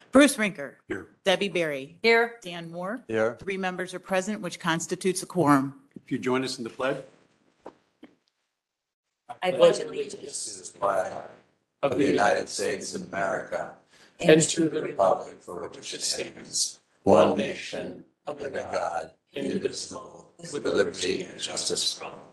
Bruce Rinker. Here. Debbie Berry. Here. Dan Moore. Here. 3 members are present, which constitutes a quorum. If you join us in the pledge. I pledge allegiance To the flag of the United States of America and to the republic for which it stands, one nation, under God, indivisible, with liberty and justice for all.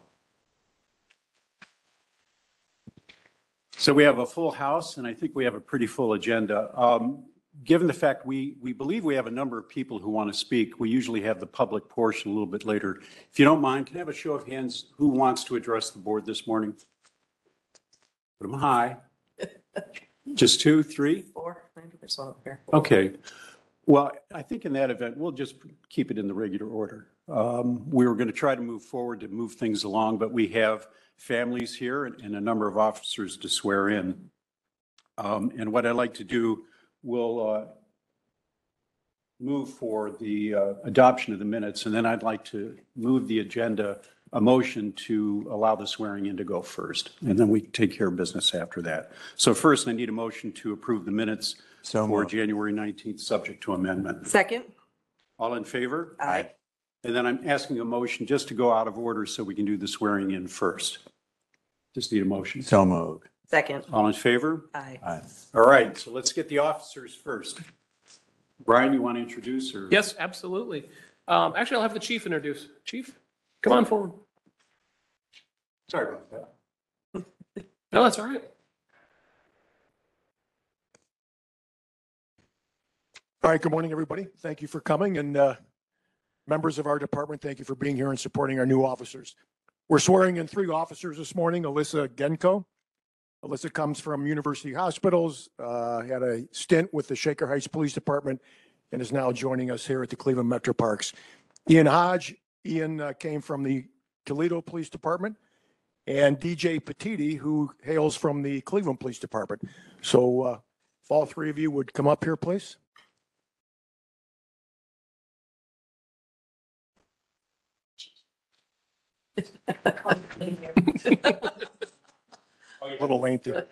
So we have a full house, and I think we have a pretty full agenda. Given the fact we believe we have a number of people who want to speak, we usually have the public portion a little bit later. If you don't mind, can I have a show of hands? Who wants to address the board this morning? Put them high. Just 2, 3? 4. There's one up here. Okay. Well, I think in that event, we'll just keep it in the regular order. We were going to try to move forward to move things along, but we have families here and a number of officers to swear in. And what I'd like to do, we'll move for the adoption of the minutes, and then I'd like to move the agenda, a motion to allow the swearing in to go first, and then we take care of business after that. So first, I need a motion to approve the minutes for January 19th, subject to amendment. Second. All in favor? Aye. And then I'm asking a motion just to go out of order so we can do the swearing in first. Just need a motion. So moved. Second. All in favor? Aye. Aye. All right, so let's get the officers first. Brian, you want to introduce or? Yes, absolutely. Actually, I'll have the chief introduce. Chief, come on forward. Sorry about that. No, that's all right. All right, good morning, everybody. Thank you for coming, and members of our department, thank you for being here and supporting our new officers. We're swearing in 3 officers this morning. Alyssa Genko. Alyssa comes from University Hospitals, had a stint with the Shaker Heights Police Department, and is now joining us here at the Cleveland Metro Parks. Ian Hodge. Ian came from the Toledo Police Department, and DJ Petiti, who hails from the Cleveland Police Department. So if all 3 of you would come up here, please. A little lengthy. Raise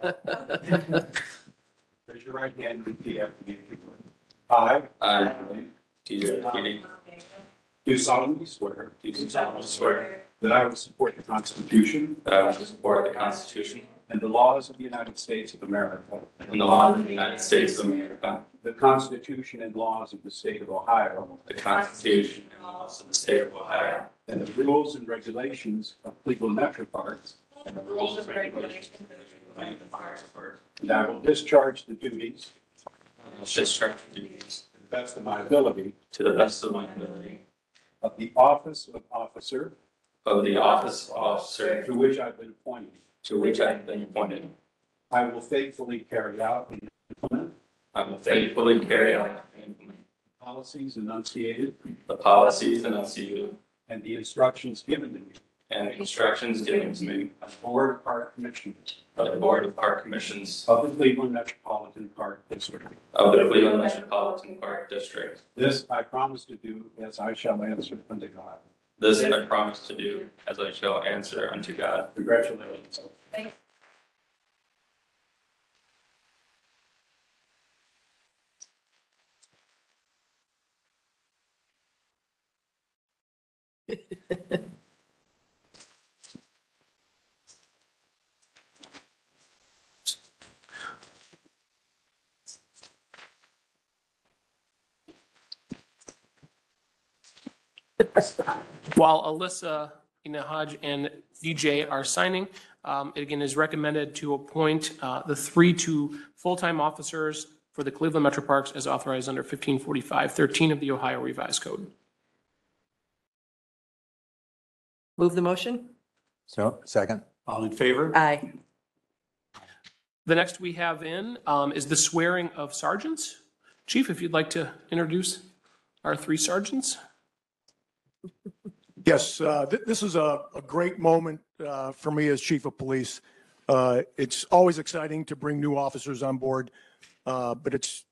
your right hand and repeat after me. I. TJ Keating, Do solemnly swear. do solemnly swear That I will support the Constitution that I will support the Constitution and the laws of the United States of America. and the laws of the United States of America, The Constitution and laws of the state of Ohio. the Constitution and laws of the state of Ohio, And the rules and regulations of Cleveland Metro Parks. and the rules and regulations of the Cleveland Fire Department. And I will discharge the duties I will discharge the duties to the best of my ability to the best of my ability of the office of officer of the office of officer to which I've been appointed. to which I have been appointed. I will faithfully carry out and implement I will faithfully carry out and implement policies enunciated the policies enunciated and the instructions given to me and the instructions given to me by the Board of Park Commissioners by the Board of Park Commissions of the Cleveland Metropolitan Park District. of the Cleveland Metropolitan Park District. This I promise to do as I shall answer unto God. This I promise to do, as I shall answer unto God. Congratulations. While Alyssa, Ina Hodge, and DJ are signing, it again is recommended to appoint the 3 full-time officers for the Cleveland Metro Parks as authorized under 1545-13 of the Ohio Revised Code. Move the motion. So, second. All in favor? Aye. The next we have in is the swearing of sergeants. Chief, if you'd like to introduce our 3 sergeants. Yes, this is a great moment for me as chief of police. It's always exciting to bring new officers on board, but it's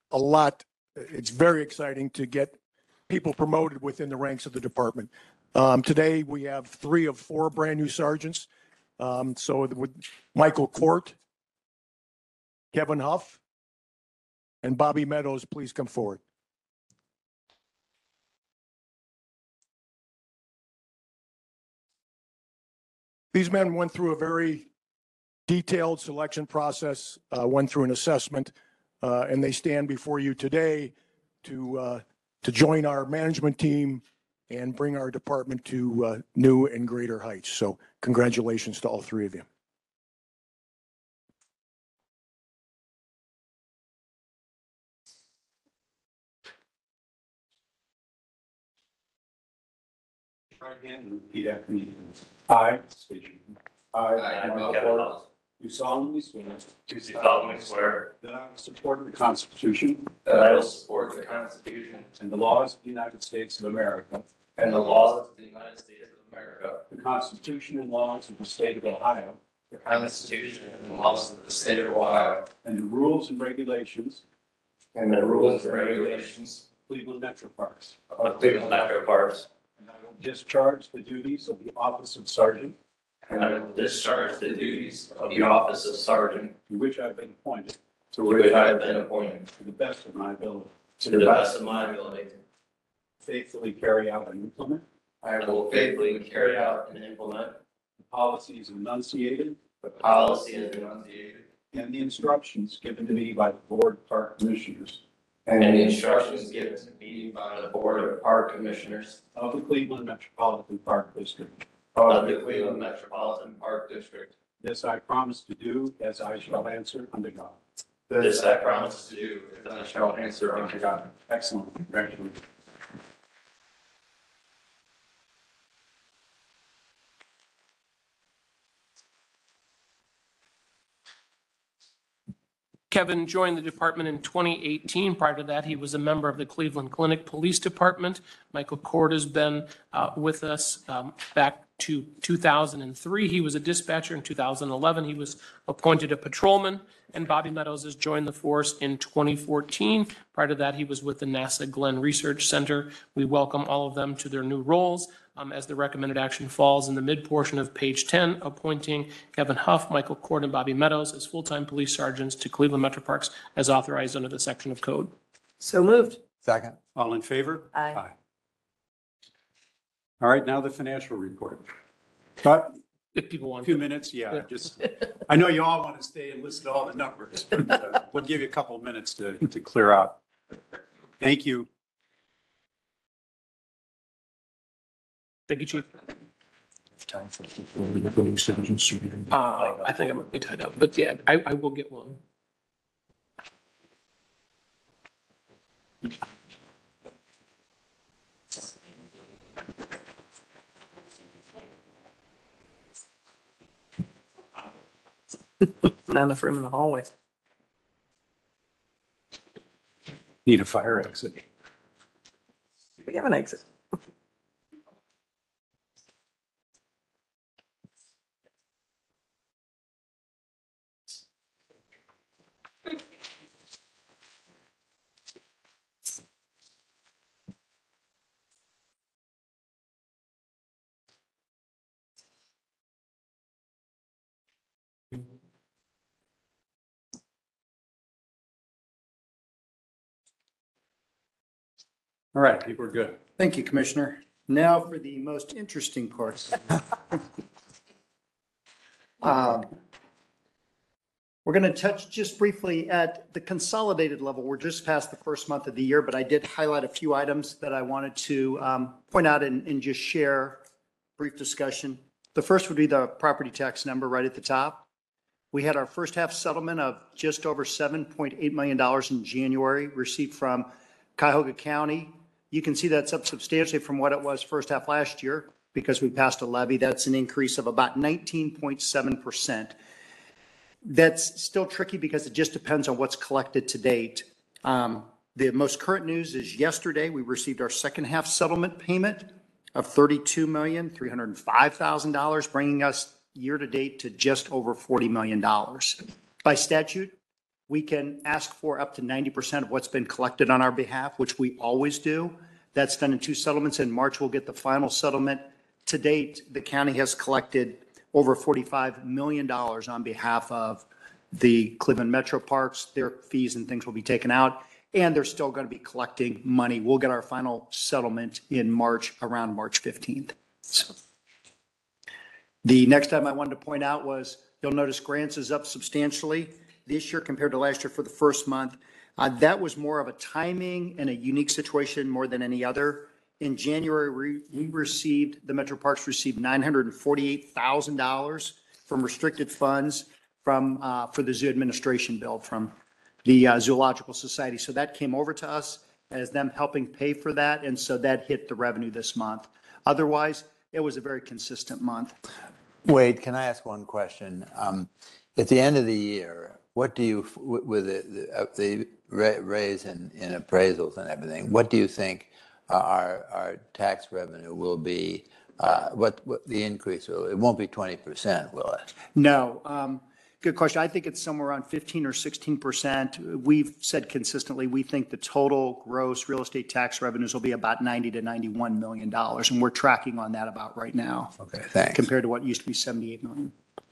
very exciting to get people promoted within the ranks of the department. Today, we have 3 of 4 brand new sergeants. So with Michael Court, Kevin Huff, and Bobby Meadows, please come forward. These men went through a very detailed selection process, went through an assessment, and they stand before you today to join our management team and bring our department to new and greater heights. So congratulations to all three of you. Right hand and repeat after me. I state your name. I, Michael Kevin Ford, House, do solemnly swear do solemnly swear that I will support the Constitution that I will support the Constitution and the laws of the United States of America, and the laws of the United States of America, the Constitution and laws of the state of Ohio, the Constitution and laws of the state of Ohio, and the rules and regulations and the rules and regulations of Cleveland Metro Parks. of Cleveland Metro Parks, And I will discharge the duties of the office of sergeant and I will discharge the duties of the office of sergeant to which I have been appointed to which I have been appointed to the best of my ability. to the best of my ability. Faithfully carry out and implement I will faithfully carry out and implement the policies enunciated the policies enunciated and the instructions given to me by the Board of Park Commissioners and the instructions given to me by the Board of Park Commissioners of the Cleveland Metropolitan Park District. of the Cleveland Metropolitan Park District. This I promise to do as I shall answer unto God. This I promise to do, as I shall answer unto God. Excellent. Congratulations. Kevin joined the department in 2018. Prior to that, he was a member of the Cleveland Clinic Police Department. Michael Cord has been with us back to 2003. He was a dispatcher in 2011. He was appointed a patrolman. And Bobby Meadows has joined the force in 2014. Prior to that, he was with the NASA Glenn Research Center. We welcome all of them to their new roles. As the recommended action falls in the mid portion of page 10, appointing Kevin Huff, Michael Cord, and Bobby Meadows as full-time police sergeants to Cleveland Metro Parks as authorized under the section of code. So moved. Second. All in favor? Aye. All right, now the financial report. But If people a want few to. minutes, yeah, just, I know you all want to stay and listen to all the numbers, but we'll give you a couple of minutes to clear out. Thank you. Thank you, Chief. Time for I think I might be tied up, but yeah, I will get one. Not enough room in the hallway. Need a fire exit. We have an exit. All right, I think we're good. Thank you, Commissioner. Now for the most interesting parts. We're going to touch just briefly at the consolidated level. We're just past the first month of the year, but I did highlight a few items that I wanted to point out and just share brief discussion. The first would be the property tax number right at the top. We had our first half settlement of just over $7.8 million in January received from Cuyahoga County. You can see that's up substantially from what it was first half last year because we passed a levy. That's an increase of about 19.7%. That's still tricky because it just depends on what's collected to date. The most current news is yesterday we received our second half settlement payment of $32,305,000, bringing us year to date to just over $40 million. By statute, we can ask for up to 90% of what's been collected on our behalf, which we always do. That's done in two settlements. In March, we'll get the final settlement. To date, the county has collected over $45 million on behalf of The Cleveland Metro Parks, their fees and things will be taken out, and they're still going to be collecting money. We'll get our final settlement in March, around March 15th. So the next item I wanted to point out was, you'll notice grants is up substantially this year compared to last year for the first month. That was more of a timing and a unique situation more than any other. In January, the Metro Parks received $948,000 from restricted funds for the zoo administration bill from the Zoological Society. So that came over to us as them helping pay for that. And so that hit the revenue this month. Otherwise, it was a very consistent month. Wade, can I ask one question? At the end of the year, what do you, with the raise in appraisals and everything, what do you think our tax revenue will be? What the increase will? It won't be 20%, will it? No. Good question. I think it's somewhere around 15 or 16%. We've said consistently, we think the total gross real estate tax revenues will be about $90 to $91 million. And we're tracking on that about right now. Okay, thanks. Compared to what used to be 78 million.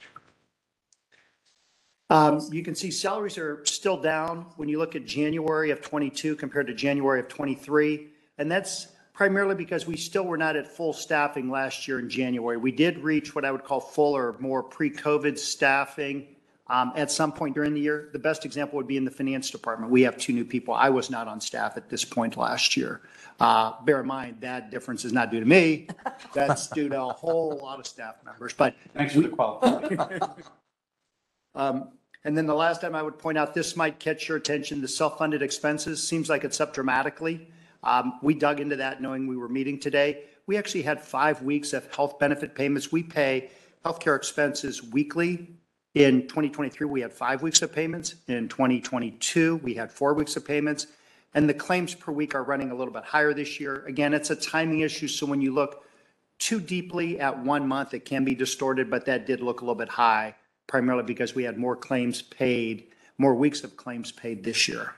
You can see salaries are still down when you look at January of 22 compared to January of 23. And that's primarily because we still were not at full staffing last year in January. We did reach what I would call full or more pre-COVID staffing at some point during the year. The best example would be in the finance department. We have 2 new people. I was not on staff at this point last year. Bear in mind, that difference is not due to me. That's due to a whole lot of staff members. But Thanks for the qualification. and then the last time I would point out, this might catch your attention, the self-funded expenses seems like it's up dramatically. We dug into that knowing we were meeting today. We actually had 5 weeks of health benefit payments. We pay healthcare expenses weekly. In 2023, we had 5 weeks of payments. In 2022, we had 4 weeks of payments. And the claims per week are running a little bit higher this year. Again, it's a timing issue. So when you look too deeply at 1 month, it can be distorted, but that did look a little bit high, primarily because we had more claims paid, more weeks of claims paid this year.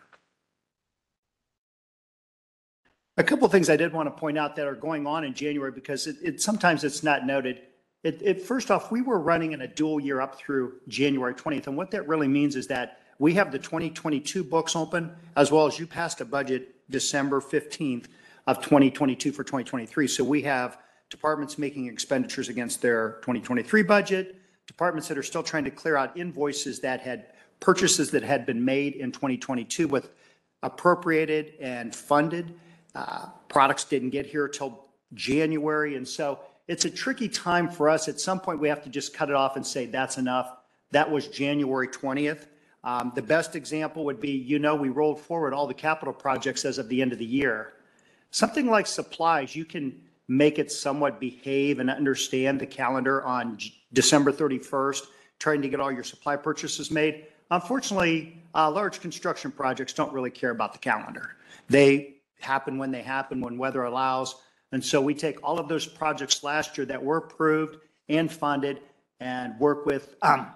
A couple of things I did want to point out that are going on in January, because sometimes it's not noted. First off, we were running in a dual year up through January 20th. And what that really means is that we have the 2022 books open, as well as you passed a budget December 15th of 2022 for 2023. So we have departments making expenditures against their 2023 budget, departments that are still trying to clear out invoices that had purchases that had been made in 2022 with appropriated and funded. Products didn't get here till January. And so it's a tricky time for us. At some point, we have to just cut it off and say, that's enough. That was January 20th. The best example would be, we rolled forward all the capital projects as of the end of the year. Something like supplies, you can make it somewhat behave and understand the calendar on December 31st, trying to get all your supply purchases made. Unfortunately, large construction projects don't really care about the calendar. They happen, when weather allows. And so we take all of those projects last year that were approved and funded and work with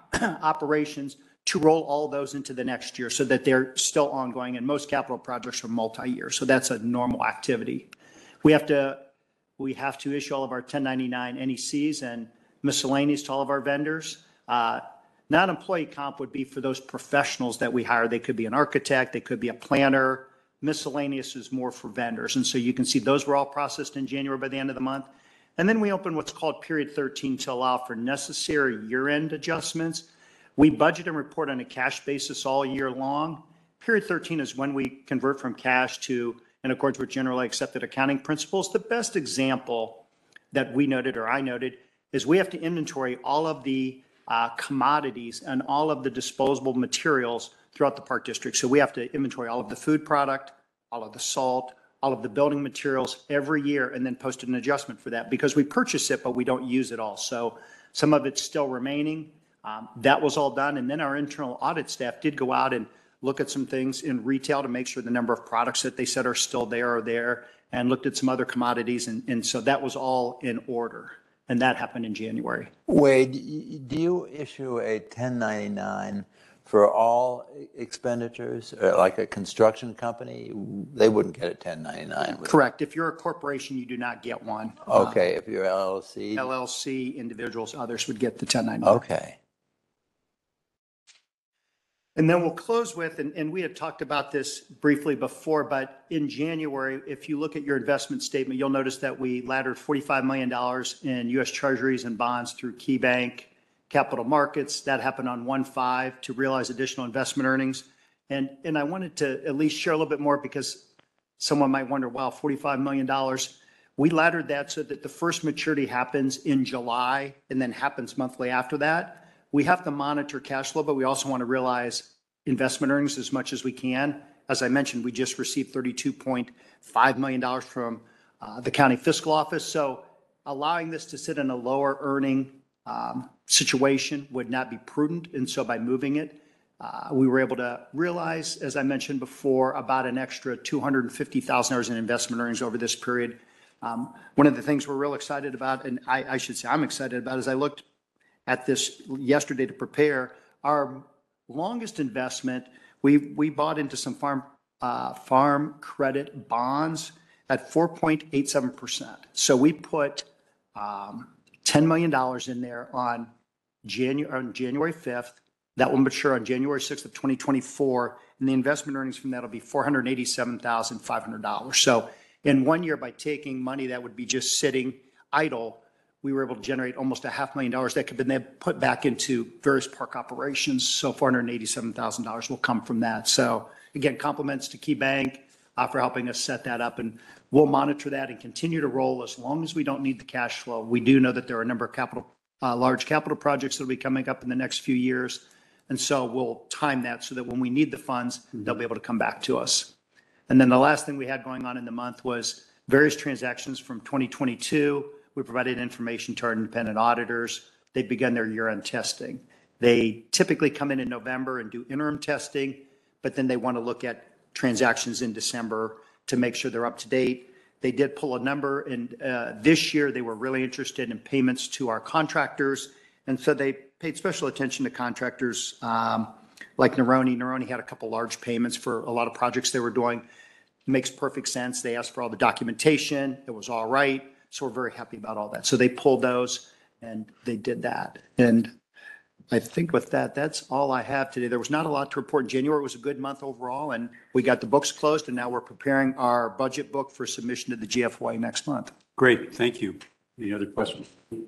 operations to roll all those into the next year so that they're still ongoing. And most capital projects are multi-year. So that's a normal activity. We have to issue all of our 1099 NECs and miscellaneous to all of our vendors. Non-employee comp would be for those professionals that we hire. They could be an architect, they could be a planner. Miscellaneous is more for vendors. And so you can see those were all processed in January by the end of the month. And then we open what's called period 13 to allow for necessary year-end adjustments. We budget and report on a cash basis all year long. Period 13 is when we convert from cash to, in accordance with generally accepted accounting principles. The best example that we noted, or I noted, is we have to inventory all of the commodities and all of the disposable materials throughout the park district. So we have to inventory all of the food product, all of the salt, all of the building materials every year, and then post an adjustment for that because we purchase it, but we don't use it all. So some of it's still remaining. That was all done. And then our internal audit staff did go out and look at some things in retail to make sure the number of products that they said are still there are there, and looked at some other commodities. And so that was all in order. And that happened in January. Wade, do you issue a 1099 for all expenditures, like a construction company? They wouldn't get a 1099. Correct. If you're a corporation, you do not get one. Okay. If you're LLC? LLC, individuals, others would get the 1099. Okay. And then we'll close with, and we had talked about this briefly before, but in January, if you look at your investment statement, you'll notice that we laddered $45 million in U.S. Treasuries and bonds through KeyBank Capital Markets. That happened on 1/5 to realize additional investment earnings. And I wanted to at least share a little bit more because someone might wonder, wow, $45 million. We laddered that so that the first maturity happens in July and then happens monthly after that. We have to monitor cash flow, but we also want to realize investment earnings as much as we can. As I mentioned, we just received $32.5 million from the county fiscal office. So allowing this to sit in a lower earning situation would not be prudent. And so by moving it, we were able to realize, as I mentioned before, about an extra $250,000 in investment earnings over this period. One of the things we're real excited about, and I should say I'm excited about, is I looked at this yesterday to prepare our longest investment. We bought into some farm credit bonds at 4.87%. So we put $10 million in there on January 5th. That will mature on January 6th of 2024. And the investment earnings from that will be $487,500. So in 1 year, by taking money that would be just sitting idle, we were able to generate almost $500,000 that could be then put back into various park operations. So $487,000 will come from that. So again, compliments to KeyBank for helping us set that up. And we'll monitor that and continue to roll as long as we don't need the cash flow. We do know that there are a number of large capital projects that will be coming up in the next few years. And so we'll time that so that when we need the funds, they'll be able to come back to us. And then the last thing we had going on in the month was various transactions from 2022. We provided information to our independent auditors. They've begun their year-end testing. They typically come in November and do interim testing, but then they want to look at transactions in December to make sure they're up to date. They did pull a number, and this year they were really interested in payments to our contractors. And so they paid special attention to contractors like Neroni. Neroni had a couple large payments for a lot of projects they were doing. Makes perfect sense. They asked for all the documentation. It was all right. So we're very happy about all that. So they pulled those and they did that. And I think with that, that's all I have today. There was not a lot to report. January was a good month overall, and we got the books closed, and now we're preparing our budget book for submission to the GFY next month. Great, thank you. Any other questions?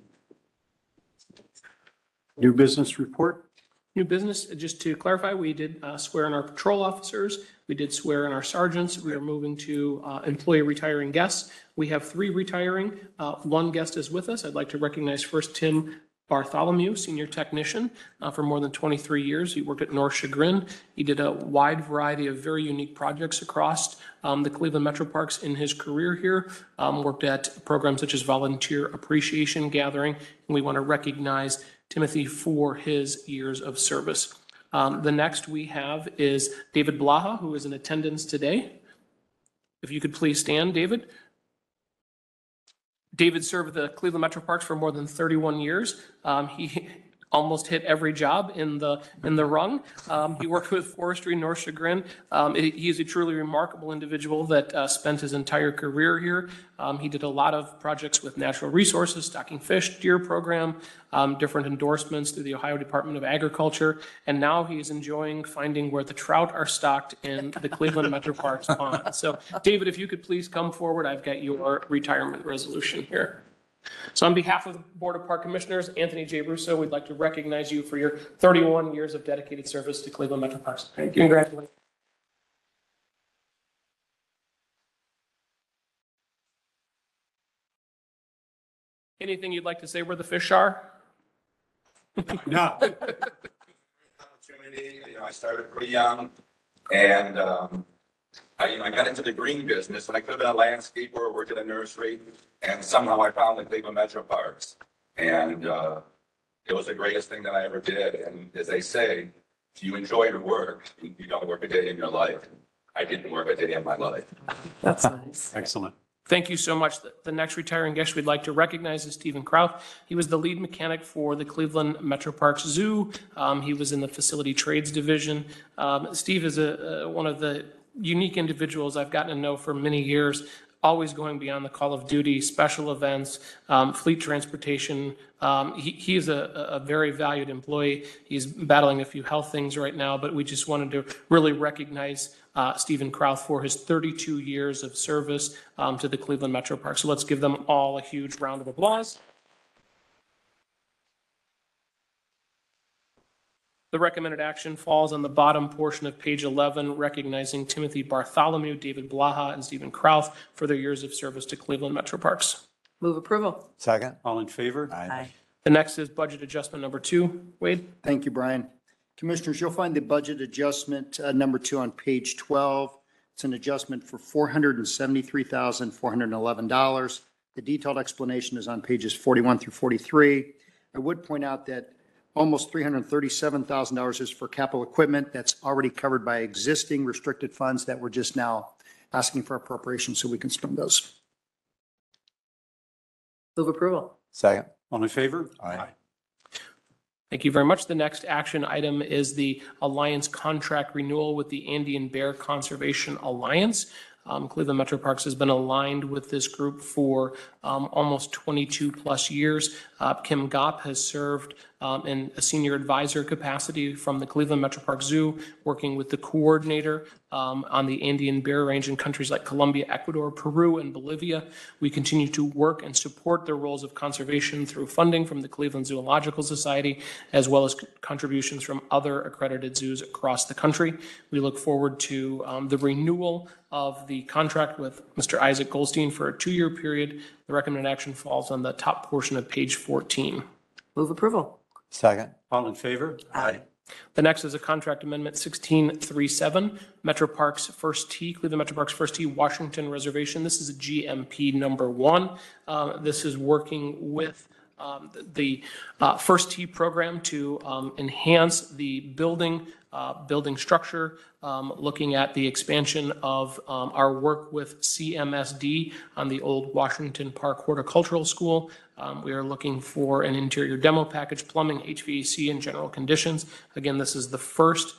New business report? New business, just to clarify, we did swear in our patrol officers. We did swear in our sergeants. We are moving to employee retiring guests. We have 3 retiring. 1 guest is with us. I'd like to recognize first Tim Bartholomew, senior technician for more than 23 years. He worked at North Chagrin. He did a wide variety of very unique projects across the Cleveland Metro Parks in his career here. Worked at programs such as Volunteer Appreciation Gathering. And we want to recognize Timothy for his years of service. The next we have is David Blaha, who is in attendance today. If you could please stand, David. David served the Cleveland Metro Parks for more than 31 years. He almost hit every job in the rung. He worked with Forestry North Chagrin. He is a truly remarkable individual that spent his entire career here. He did a lot of projects with natural resources, stocking fish, deer program, different endorsements through the Ohio Department of Agriculture. And now he's enjoying finding where the trout are stocked in the Cleveland Metro Parks pond. So David, if you could please come forward, I've got your retirement resolution here. So on behalf of the Board of Park Commissioners, Anthony J. Russo, we'd like to recognize you for your 31 years of dedicated service to Cleveland Metro Parks. Thank you. Congratulations. Anything you'd like to say where the fish are? No. Opportunity. I started pretty young, and I got into the green business, and I could have been a landscaper or worked at a nursery, and somehow I found the Cleveland Metro Parks, and it was the greatest thing that I ever did. And as they say, if you enjoy your work, you don't work a day in your life. I didn't work a day in my life. That's nice. Excellent. Thank you so much. The next retiring guest we'd like to recognize is Stephen Kraut. He was the lead mechanic for the Cleveland Metro Parks Zoo. He was in the facility trades division. Steve is one of the unique individuals I've gotten to know for many years. always going beyond the call of duty, special events, fleet transportation. He is a very valued employee. He's battling a few health things right now, but we just wanted to really recognize Stephen Krauth for his 32 years of service to the Cleveland Metro Parks. So let's give them all a huge round of applause. The recommended action falls on the bottom portion of page 11, recognizing Timothy Bartholomew, David Blaha, and Stephen Krauth for their years of service to Cleveland Metro Parks. Move approval. Second. All in favor? Aye. The next is budget adjustment number 2. Wade? Thank you, Brian. Commissioners, you'll find the budget adjustment number 2 on page 12. It's an adjustment for $473,411. The detailed explanation is on pages 41 through 43. I would point out that almost $337,000 is for capital equipment that's already covered by existing restricted funds that we're just now asking for appropriation so we can spend those. Move approval. Second. All in favor? Aye. Thank you very much. The next action item is the Alliance contract renewal with the Andean Bear Conservation Alliance. Cleveland Metro Parks has been aligned with this group for almost 22 plus years. Kim Gopp has served in a senior advisor capacity from the Cleveland Metro Parks Zoo, working with the coordinator on the Andean Bear Range in countries like Colombia, Ecuador, Peru, and Bolivia. We continue to work and support their roles of conservation through funding from the Cleveland Zoological Society, as well as contributions from other accredited zoos across the country. We look forward to the renewal of the contract with Mr. Isaac Goldstein for a 2-year period. The recommended action falls on the top portion of page 14. Move approval. Second. All in favor? Aye. The next is a contract amendment 1637, Metro Parks First Tee, Cleveland Metro Parks First Tee, Washington Reservation. This is a GMP number 1. This is working with the First Tee program to enhance the building structure, looking at the expansion of our work with CMSD on the old Washington Park Horticultural School. We are looking for an interior demo package, plumbing, HVAC, and general conditions. Again, this is the first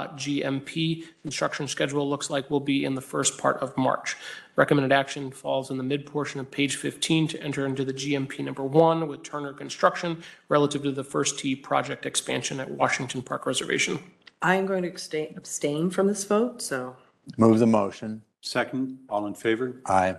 GMP. Construction schedule looks like will be in the first part of March. Recommended action falls in the mid portion of page 15 to enter into the GMP number 1 with Turner Construction relative to the First Tee project expansion at Washington Park Reservation. I am going to abstain from this vote, so. Move the motion. Second. All in favor? Aye.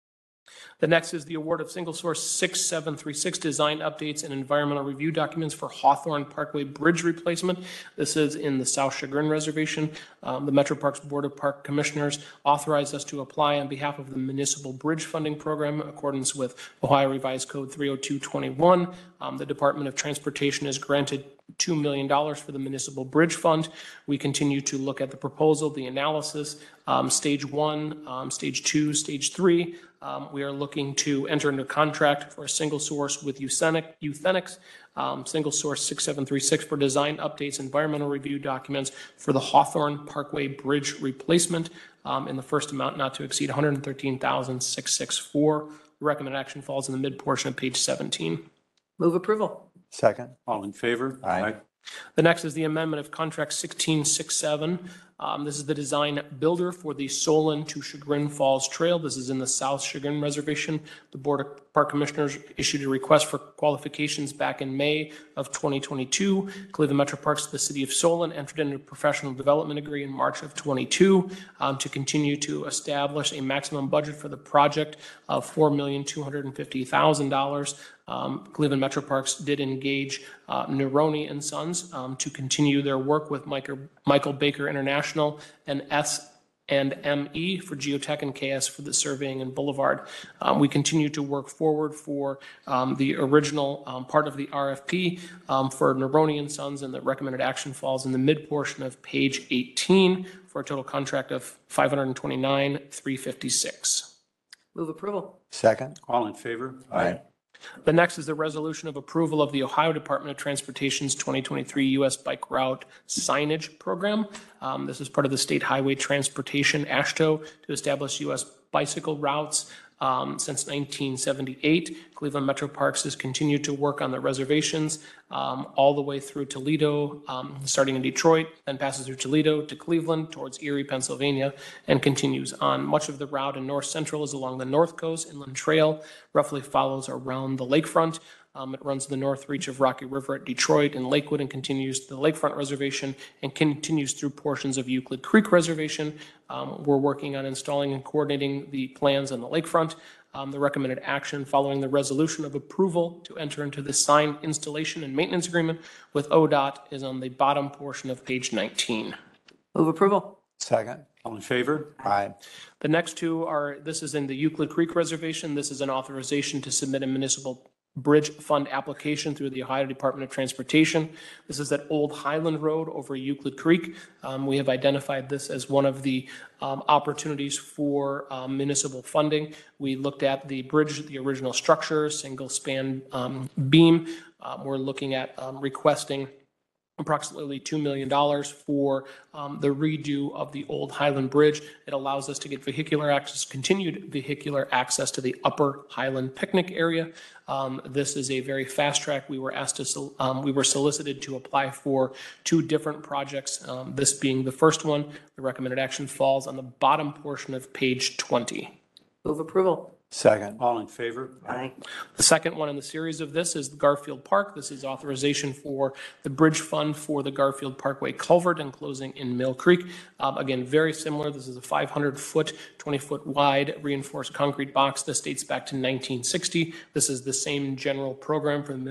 The next is the award of single source 6736 design updates and environmental review documents for Hawthorne Parkway Bridge replacement. This is in the South Chagrin Reservation. The Metro Parks Board of Park Commissioners authorized us to apply on behalf of the Municipal Bridge Funding Program in accordance with Ohio Revised Code 30221. The Department of Transportation has granted $2 million for the Municipal Bridge Fund. We continue to look at the proposal, the analysis, stage 1, stage 2, stage 3. We are looking to enter into a contract for a single source with Euthenix, single source 6736 for design updates, environmental review documents for the Hawthorne Parkway Bridge replacement in the first amount not to exceed $113,664. The recommended action falls in the mid portion of page 17. Move approval. Second. All in favor? Aye. The next is the amendment of contract 1667. This is the design builder for the Solon to Chagrin Falls Trail. This is in the South Chagrin Reservation. The Board of Park Commissioners issued a request for qualifications back in May of 2022. Cleveland Metro Parks, the City of Solon, entered into a professional development agreement in March of 22 to continue to establish a maximum budget for the project of $4,250,000. Cleveland Metro Parks did engage Neroni and Sons to continue their work with Michael Baker International and S&ME for Geotech and KS for the surveying and boulevard. We continue to work forward for the original part of the RFP for Neroni and Sons, and the recommended action falls in the mid portion of page 18 for a total contract of $529,356. Move approval. Second. All in favor? Aye. The next is the resolution of approval of the Ohio Department of Transportation's 2023 U.S. Bike Route Signage Program. This is part of the State Highway Transportation AASHTO to establish U.S. bicycle routes since 1978. Cleveland Metro Parks has continued to work on the reservations all the way through Toledo, starting in Detroit, then passes through Toledo to Cleveland towards Erie, Pennsylvania, and continues on. Much of the route in North Central is along the North Coast. Inland Trail roughly follows around the lakefront. It runs the north reach of Rocky River at Detroit and Lakewood and continues to the Lakefront Reservation and continues through portions of Euclid Creek Reservation. We're working on installing and coordinating the plans on the lakefront. The recommended action following the resolution of approval to enter into the signed installation and maintenance agreement with ODOT is on the bottom portion of page 19. Move approval. Second. All in favor? Aye. The next two are, this is in the Euclid Creek Reservation. This is an authorization to submit a municipal bridge fund application through the Ohio Department of Transportation. This is at Old Highland Road over Euclid Creek. We have identified this as one of the opportunities for municipal funding. We looked at the bridge, the original structure, single span beam. We're looking at requesting approximately $2 million for the redo of the Old Highland Bridge. It allows us to get vehicular access, continued vehicular access to the Upper Highland picnic area. This is a very fast track. We were asked to, we were solicited to apply for two different projects. This being the first one, the recommended action falls on the bottom portion of page 20. Move approval. Second. All in favor? Aye. The second one in the series of this is the Garfield Park. This is authorization for the bridge fund for the Garfield Parkway culvert enclosing in Mill Creek. Again, very similar. This is a 500-foot, 20-foot wide reinforced concrete box. This dates back to 1960. This is the same general program for the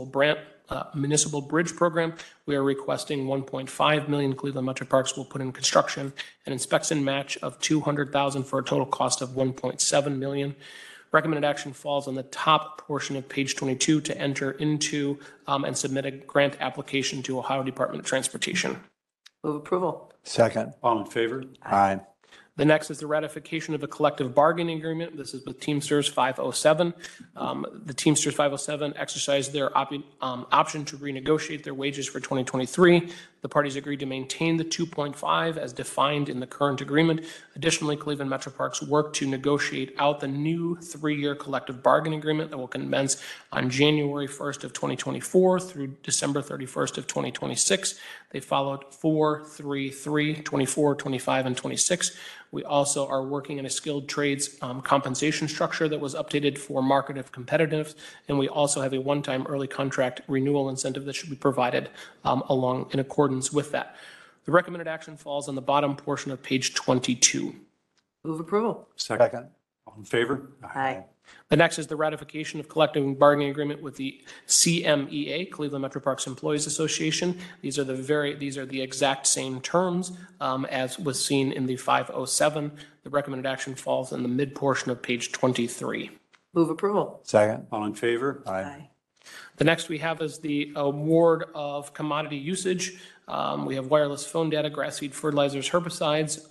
municipal bridge program. We are requesting 1.5 million. Cleveland Metro Parks will put in construction and inspection match of 200,000 for a total cost of 1.7 million. Recommended action falls on the top portion of page 22 to enter into and submit a grant application to Ohio Department of Transportation. Move approval. Second. All in favor? Aye. The next is the ratification of a collective bargaining agreement. This is with Teamsters 507. The Teamsters 507 exercised their option to renegotiate their wages for 2023. The parties agreed to maintain the 2.5 as defined in the current agreement. Additionally, Cleveland Metro Parks worked to negotiate out the new 3-year collective bargaining agreement that will commence on January 1st of 2024 through December 31st of 2026. They followed 4, 3, 3, 24, 25, and 26. We also are working in a skilled trades compensation structure that was updated for market of competitiveness. And we also have a one-time early contract renewal incentive that should be provided along in accordance with that. The recommended action falls on the bottom portion of page 22. Move approval. Second. All in favor? Aye. The next is the ratification of collective bargaining agreement with the CMEA, Cleveland Metro Parks Employees Association. These are the exact same terms as was seen in the 507. The recommended action falls in the mid portion of page 23. Move approval. Second. All in favor? Aye. The next we have is the award of commodity usage. We have wireless phone data, grass seed fertilizers, herbicides,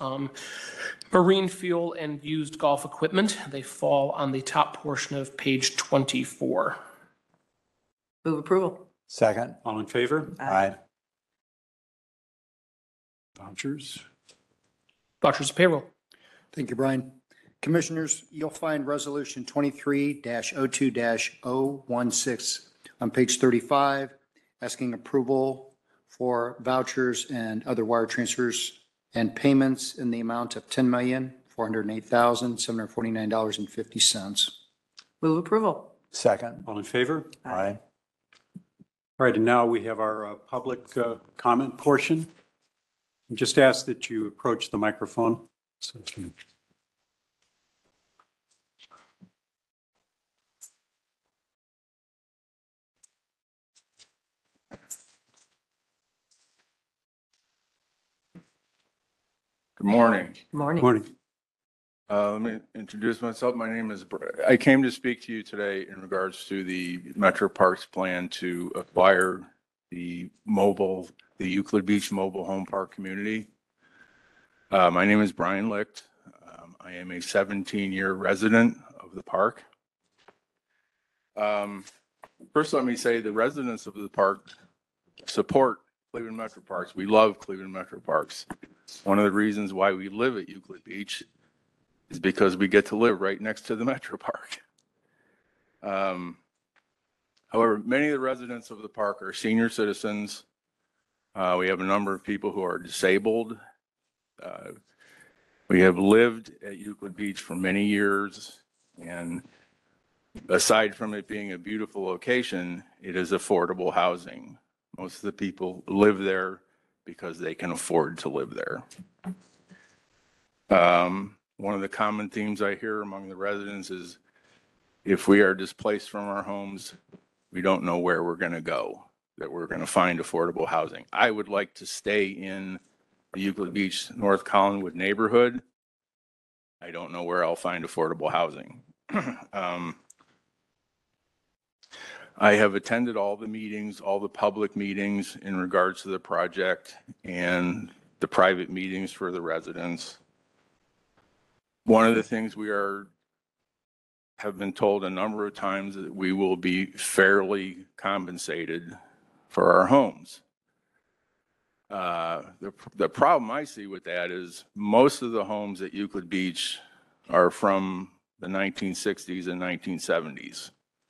marine fuel, and used golf equipment. They fall on the top portion of page 24. Move approval. Second. All in favor? Aye. Vouchers? Vouchers and payroll. Thank you, Brian. Commissioners, you'll find Resolution 23-02-016 on page 35, asking approval for vouchers and other wire transfers and payments in the amount of $10,408,749.50. Move approval. Second. All in favor? Aye. All right, and now we have our public comment portion. Just ask that you approach the microphone. Good morning. Morning. Morning. Let me introduce myself. My name is, I came to speak to you today in regards to the Metro Parks plan to acquire the Euclid Beach Mobile Home Park Community. My name is Brian Licht. I am a 17-year resident of the park. First, let me say the residents of the park support Cleveland Metro Parks. We love Cleveland Metro Parks. One of the reasons why we live at Euclid Beach is because we get to live right next to the Metro Park. However, many of the residents of the park are senior citizens. We have a number of people who are disabled. We have lived at Euclid Beach for many years, and aside from it being a beautiful location, it is affordable housing. Most of the people live there because they can afford to live there. One of the common themes I hear among the residents is if we are displaced from our homes, we don't know where we're going to go, that we're going to find affordable housing. I would like to stay in the Euclid Beach, North Collinwood neighborhood. I don't know where I'll find affordable housing. I have attended all the meetings, all the public meetings in regards to the project and the private meetings for the residents. One of the things we have been told a number of times that we will be fairly compensated for our homes. The problem I see with that is most of the homes at Euclid Beach are from the 1960s and 1970s.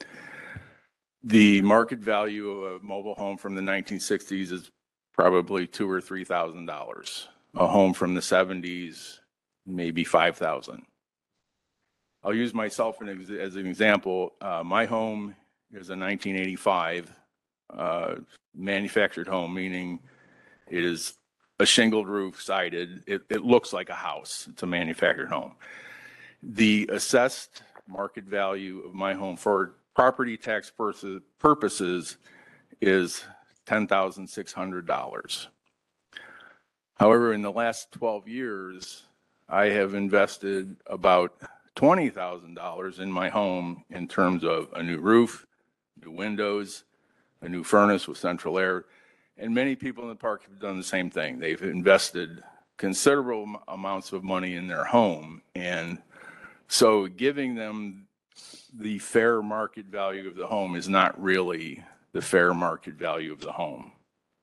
The market value of a mobile home from the 1960s is probably $2,000 or $3,000. A home from the 70s, maybe $5,000. I'll use myself as an example. My home is a 1985 manufactured home, meaning it is a shingled roof, sided. It looks like a house. It's a manufactured home. The assessed market value of my home for property tax purposes is $10,600. However, in the last 12 years, I have invested about $20,000 in my home in terms of a new roof, new windows, a new furnace with central air. And many people in the park have done the same thing. They've invested considerable amounts of money in their home. And so giving them the fair market value of the home is not really the fair market value of the home.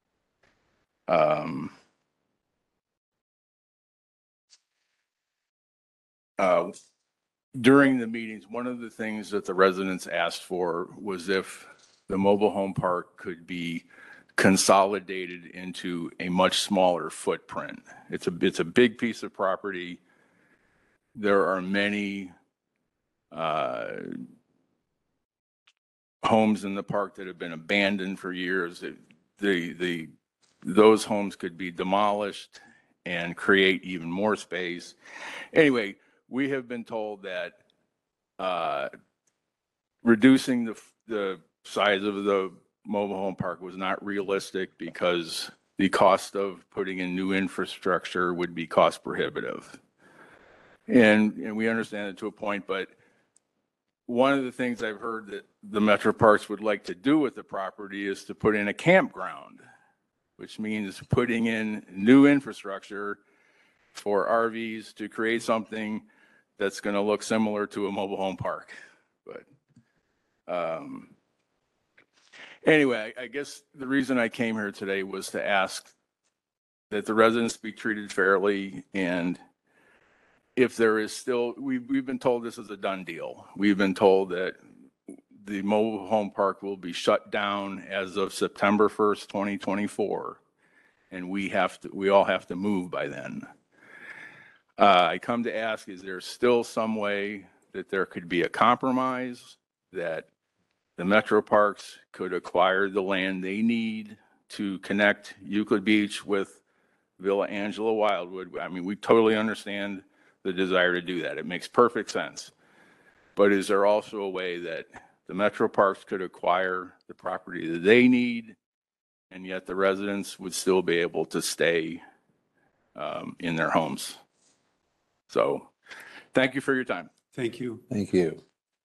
During the meetings, one of the things that the residents asked for was if the mobile home park could be consolidated into a much smaller footprint. It's a big piece of property. There are many homes in the park that have been abandoned for years. Those homes could be demolished and create even more space. Anyway, we have been told that reducing the size of the mobile home park was not realistic because the cost of putting in new infrastructure would be cost prohibitive. And we understand it to a point, but one of the things I've heard that the Metro Parks would like to do with the property is to put in a campground, which means putting in new infrastructure for RVs to create something that's going to look similar to a mobile home park. But anyway, I guess the reason I came here today was to ask that the residents be treated fairly, and if there is still, we've been told this is a done deal. We've been told that the mobile home park will be shut down as of September 1st, 2024, and we all have to move by then. I come to ask, is there still some way that there could be a compromise, that the Metro Parks could acquire the land they need to connect Euclid Beach with Villa Angela Wildwood? I mean, we totally understand the desire to do that. It makes perfect sense. But is there also a way that the Metro Parks could acquire the property that they need, and yet the residents would still be able to stay in their homes? So thank you for your time. Thank you. Thank you.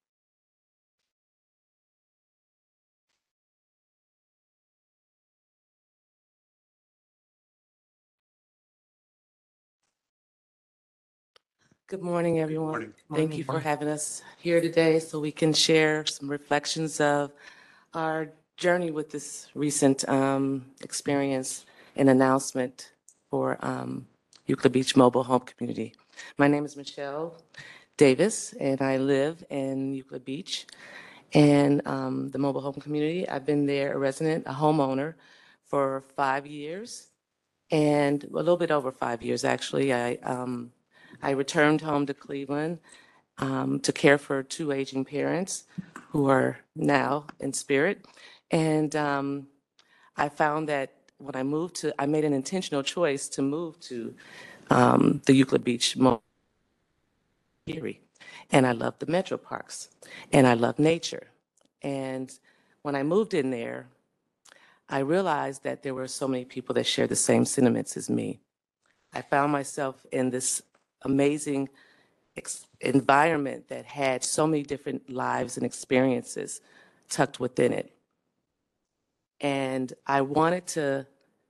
Good morning, everyone. Morning. Thank you for having us here today so we can share some reflections of our journey with this recent experience and announcement for Euclid Beach Mobile Home Community. My name is Michelle Davis, and I live in Euclid Beach and the mobile home community. I've been there a resident, a homeowner for 5 years, and a little bit over 5 years, actually. I returned home to Cleveland to care for 2 aging parents who are now in spirit. And I found that when I moved to, I made an intentional choice to move to the Euclid Beach area. And I love the metro parks, and I love nature. And when I moved in there, I realized that there were so many people that shared the same sentiments as me. I found myself in this amazing environment that had so many different lives and experiences tucked within it. And I wanted to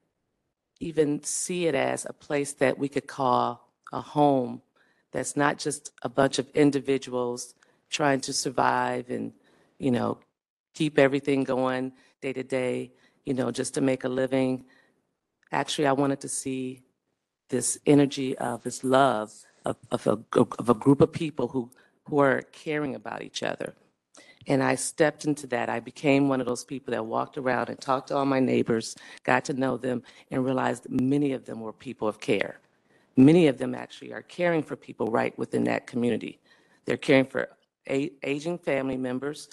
even see it as a place that we could call a home that's not just a bunch of individuals trying to survive and, you know, keep everything going day to day, you know, just to make a living. Actually, I wanted to see this energy of this love of a group of people who are caring about each other. And I stepped into that. I became one of those people that walked around and talked to all my neighbors, got to know them, and realized many of them were people of care. Many of them actually are caring for people right within that community. They're caring for aging family members,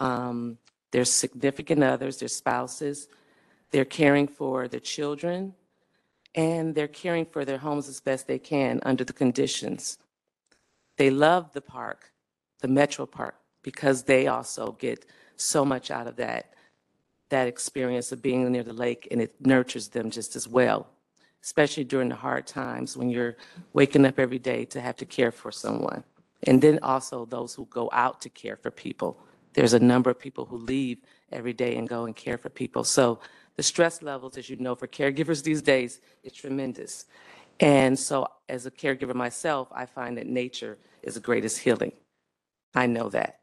their significant others, their spouses. They're caring for their children, and they're caring for their homes as best they can under the conditions. They love the park, the Metro Park, because they also get so much out of that experience of being near the lake, and it nurtures them just as well, especially during the hard times when you're waking up every day to have to care for someone. And then also those who go out to care for people. There's a number of people who leave every day and go and care for people. So the stress levels, as you know, for caregivers these days is tremendous. And so as a caregiver myself, I find that nature is the greatest healing. I know that.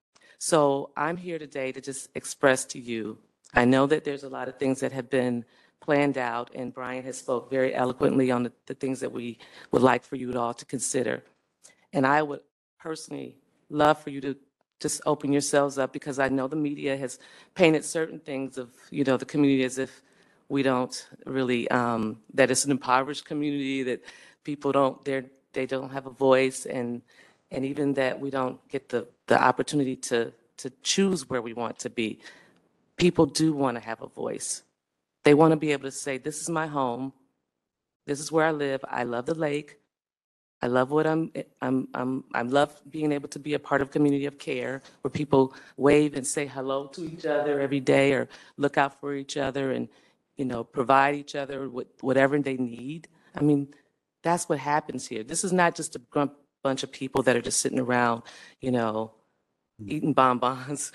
So I'm here today to just express to you, I know that there's a lot of things that have been planned out, and Brian has spoke very eloquently on the things that we would like for you all to consider. And I would personally love for you to just open yourselves up, because I know the media has painted certain things of, you know, the community as if we don't really, that it's an impoverished community, that people they don't have a voice, and even that we don't get the opportunity to choose where we want to be. People do want to have a voice. They want to be able to say, this is my home. This is where I live. I love the lake. I love what I love being able to be a part of a community of care where people wave and say hello to each other every day, or look out for each other, and, you know, provide each other with whatever they need. I mean, that's what happens here. This is not just a bunch of people that are just sitting around, you know, eating bonbons.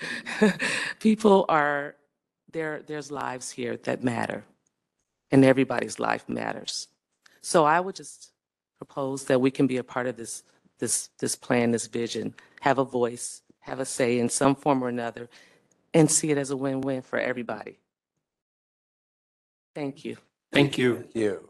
People are, there's lives here that matter, and everybody's life matters. So I would just propose that we can be a part of this plan, this vision, have a voice, have a say in some form or another, and see it as a win-win for everybody. Thank you. Thank you. Thank you.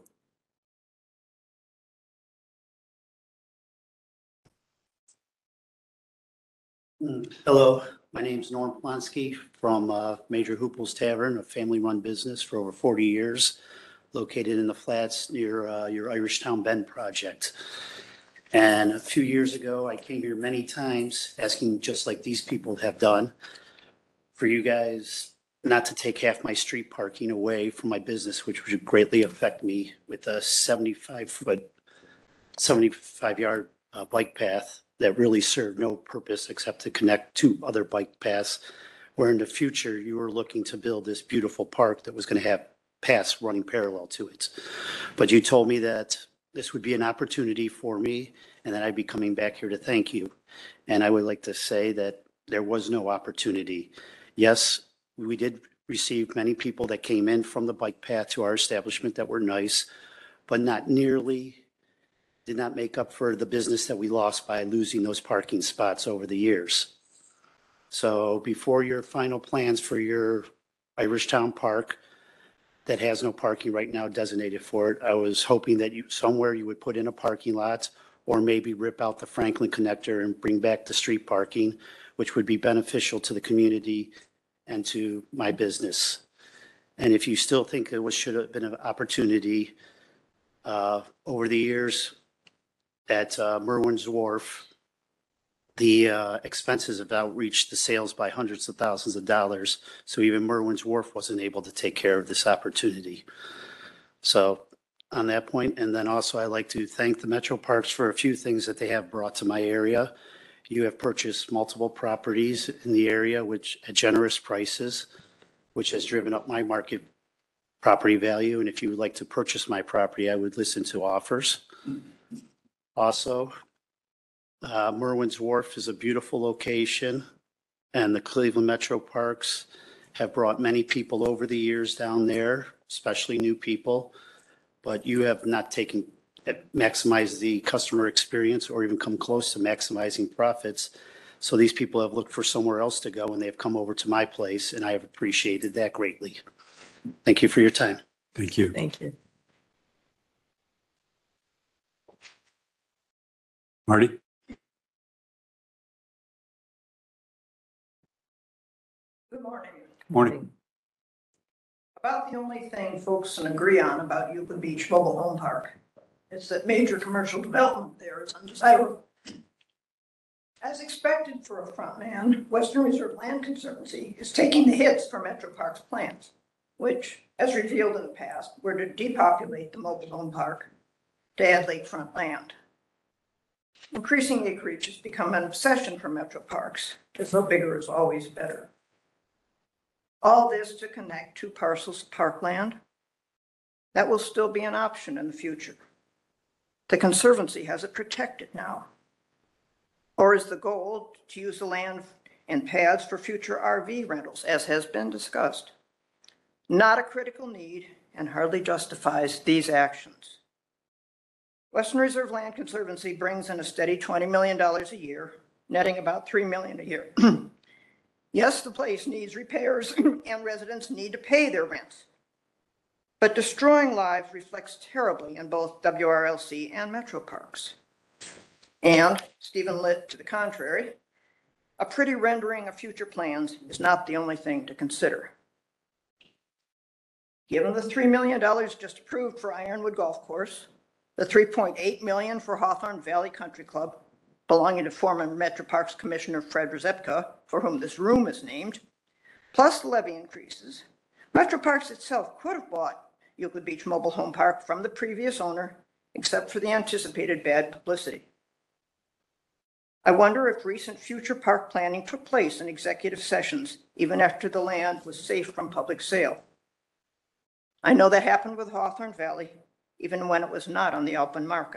Hello, my name is Norm Plonsky from Major Hoople's Tavern, a family-run business for over 40 years, located in the flats near your Irishtown Bend project. And a few years ago, I came here many times asking, just like these people have done, for you guys not to take half my street parking away from my business, which would greatly affect me with a 75-yard bike path that really served no purpose except to connect two other bike paths, where in the future you were looking to build this beautiful park that was going to have paths running parallel to it. But you told me that this would be an opportunity for me, and that I'd be coming back here to thank you. And I would like to say that there was no opportunity. Yes, we did receive many people that came in from the bike path to our establishment that were nice, but not nearly did not make up for the business that we lost by losing those parking spots over the years. So before your final plans for your Irishtown Park that has no parking right now designated for it, I was hoping that somewhere you would put in a parking lot or maybe rip out the Franklin connector and bring back the street parking, which would be beneficial to the community and to my business. And if you still think it should have been an opportunity, over the years at Merwin's Wharf, the expenses have outreached the sales by hundreds of thousands of dollars. So even Merwin's Wharf wasn't able to take care of this opportunity. So on that point, and then also I'd like to thank the Metro Parks for a few things that they have brought to my area. You have purchased multiple properties in the area, which at generous prices, which has driven up my market property value. And if you would like to purchase my property, I would listen to offers. Also, Merwin's Wharf is a beautiful location, and the Cleveland Metro Parks have brought many people over the years down there, especially new people. But you have not maximized the customer experience or even come close to maximizing profits. So these people have looked for somewhere else to go, and they've come over to my place, and I have appreciated that greatly. Thank you for your time. Thank you. Thank you. Marty? Good morning. Morning. About the only thing folks can agree on about Euclid Beach Mobile Home Park is that major commercial development there is undesirable. As expected for a frontman, Western Reserve Land Conservancy is taking the hits for Metro Parks plans, which, as revealed in the past, were to depopulate the mobile home park to add lakefront land. Increasing acreage has become an obsession for Metro Parks, as though bigger is always better. All this to connect two parcels of parkland that will still be an option in the future. The Conservancy has it protected now. Or is the goal to use the land and pads for future RV rentals, as has been discussed? Not a critical need and hardly justifies these actions. Western Reserve Land Conservancy brings in a steady $20 million a year, netting about $3 million a year. Yes, the place needs repairs and residents need to pay their rents. But destroying lives reflects terribly in both WRLC and Metro Parks. And, Stephen Litt to the contrary, a pretty rendering of future plans is not the only thing to consider. Given the $3 million just approved for Ironwood Golf Course, the $3.8 million for Hawthorne Valley Country Club, belonging to former Metro Parks Commissioner Fred Rzepka, for whom this room is named, plus the levy increases, Metro Parks itself could have bought Euclid Beach Mobile Home Park from the previous owner, except for the anticipated bad publicity. I wonder if recent future park planning took place in executive sessions, even after the land was safe from public sale. I know that happened with Hawthorne Valley, even when it was not on the open market.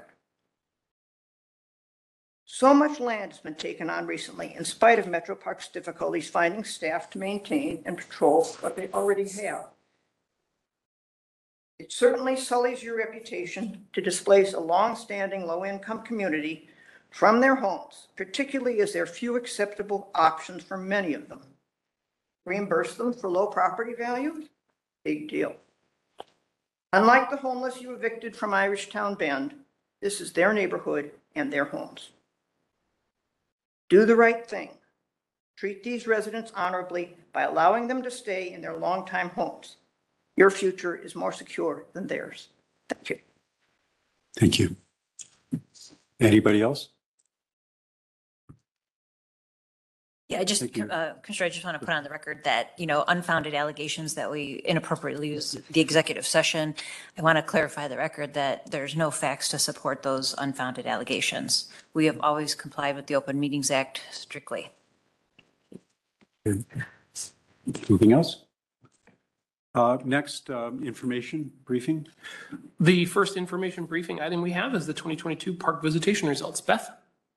So much land has been taken on recently in spite of Metro Parks' difficulties finding staff to maintain and patrol what they already have. It certainly sullies your reputation to displace a long-standing low-income community from their homes, particularly as there are few acceptable options for many of them. Reimburse them for low property values? Big deal. Unlike the homeless you evicted from Irishtown Bend, this is their neighborhood and their homes. Do the right thing. Treat these residents honorably by allowing them to stay in their longtime homes. Your future is more secure than theirs. Thank you. Thank you. Anybody else? Yeah, Thank you. Commissioner, I just want to put on the record that, unfounded allegations that we inappropriately used the executive session. I want to clarify the record that there's no facts to support those unfounded allegations. We have always complied with the Open Meetings Act strictly. Anything else? Next, information briefing. The first information briefing item we have is the 2022 park visitation results. Beth?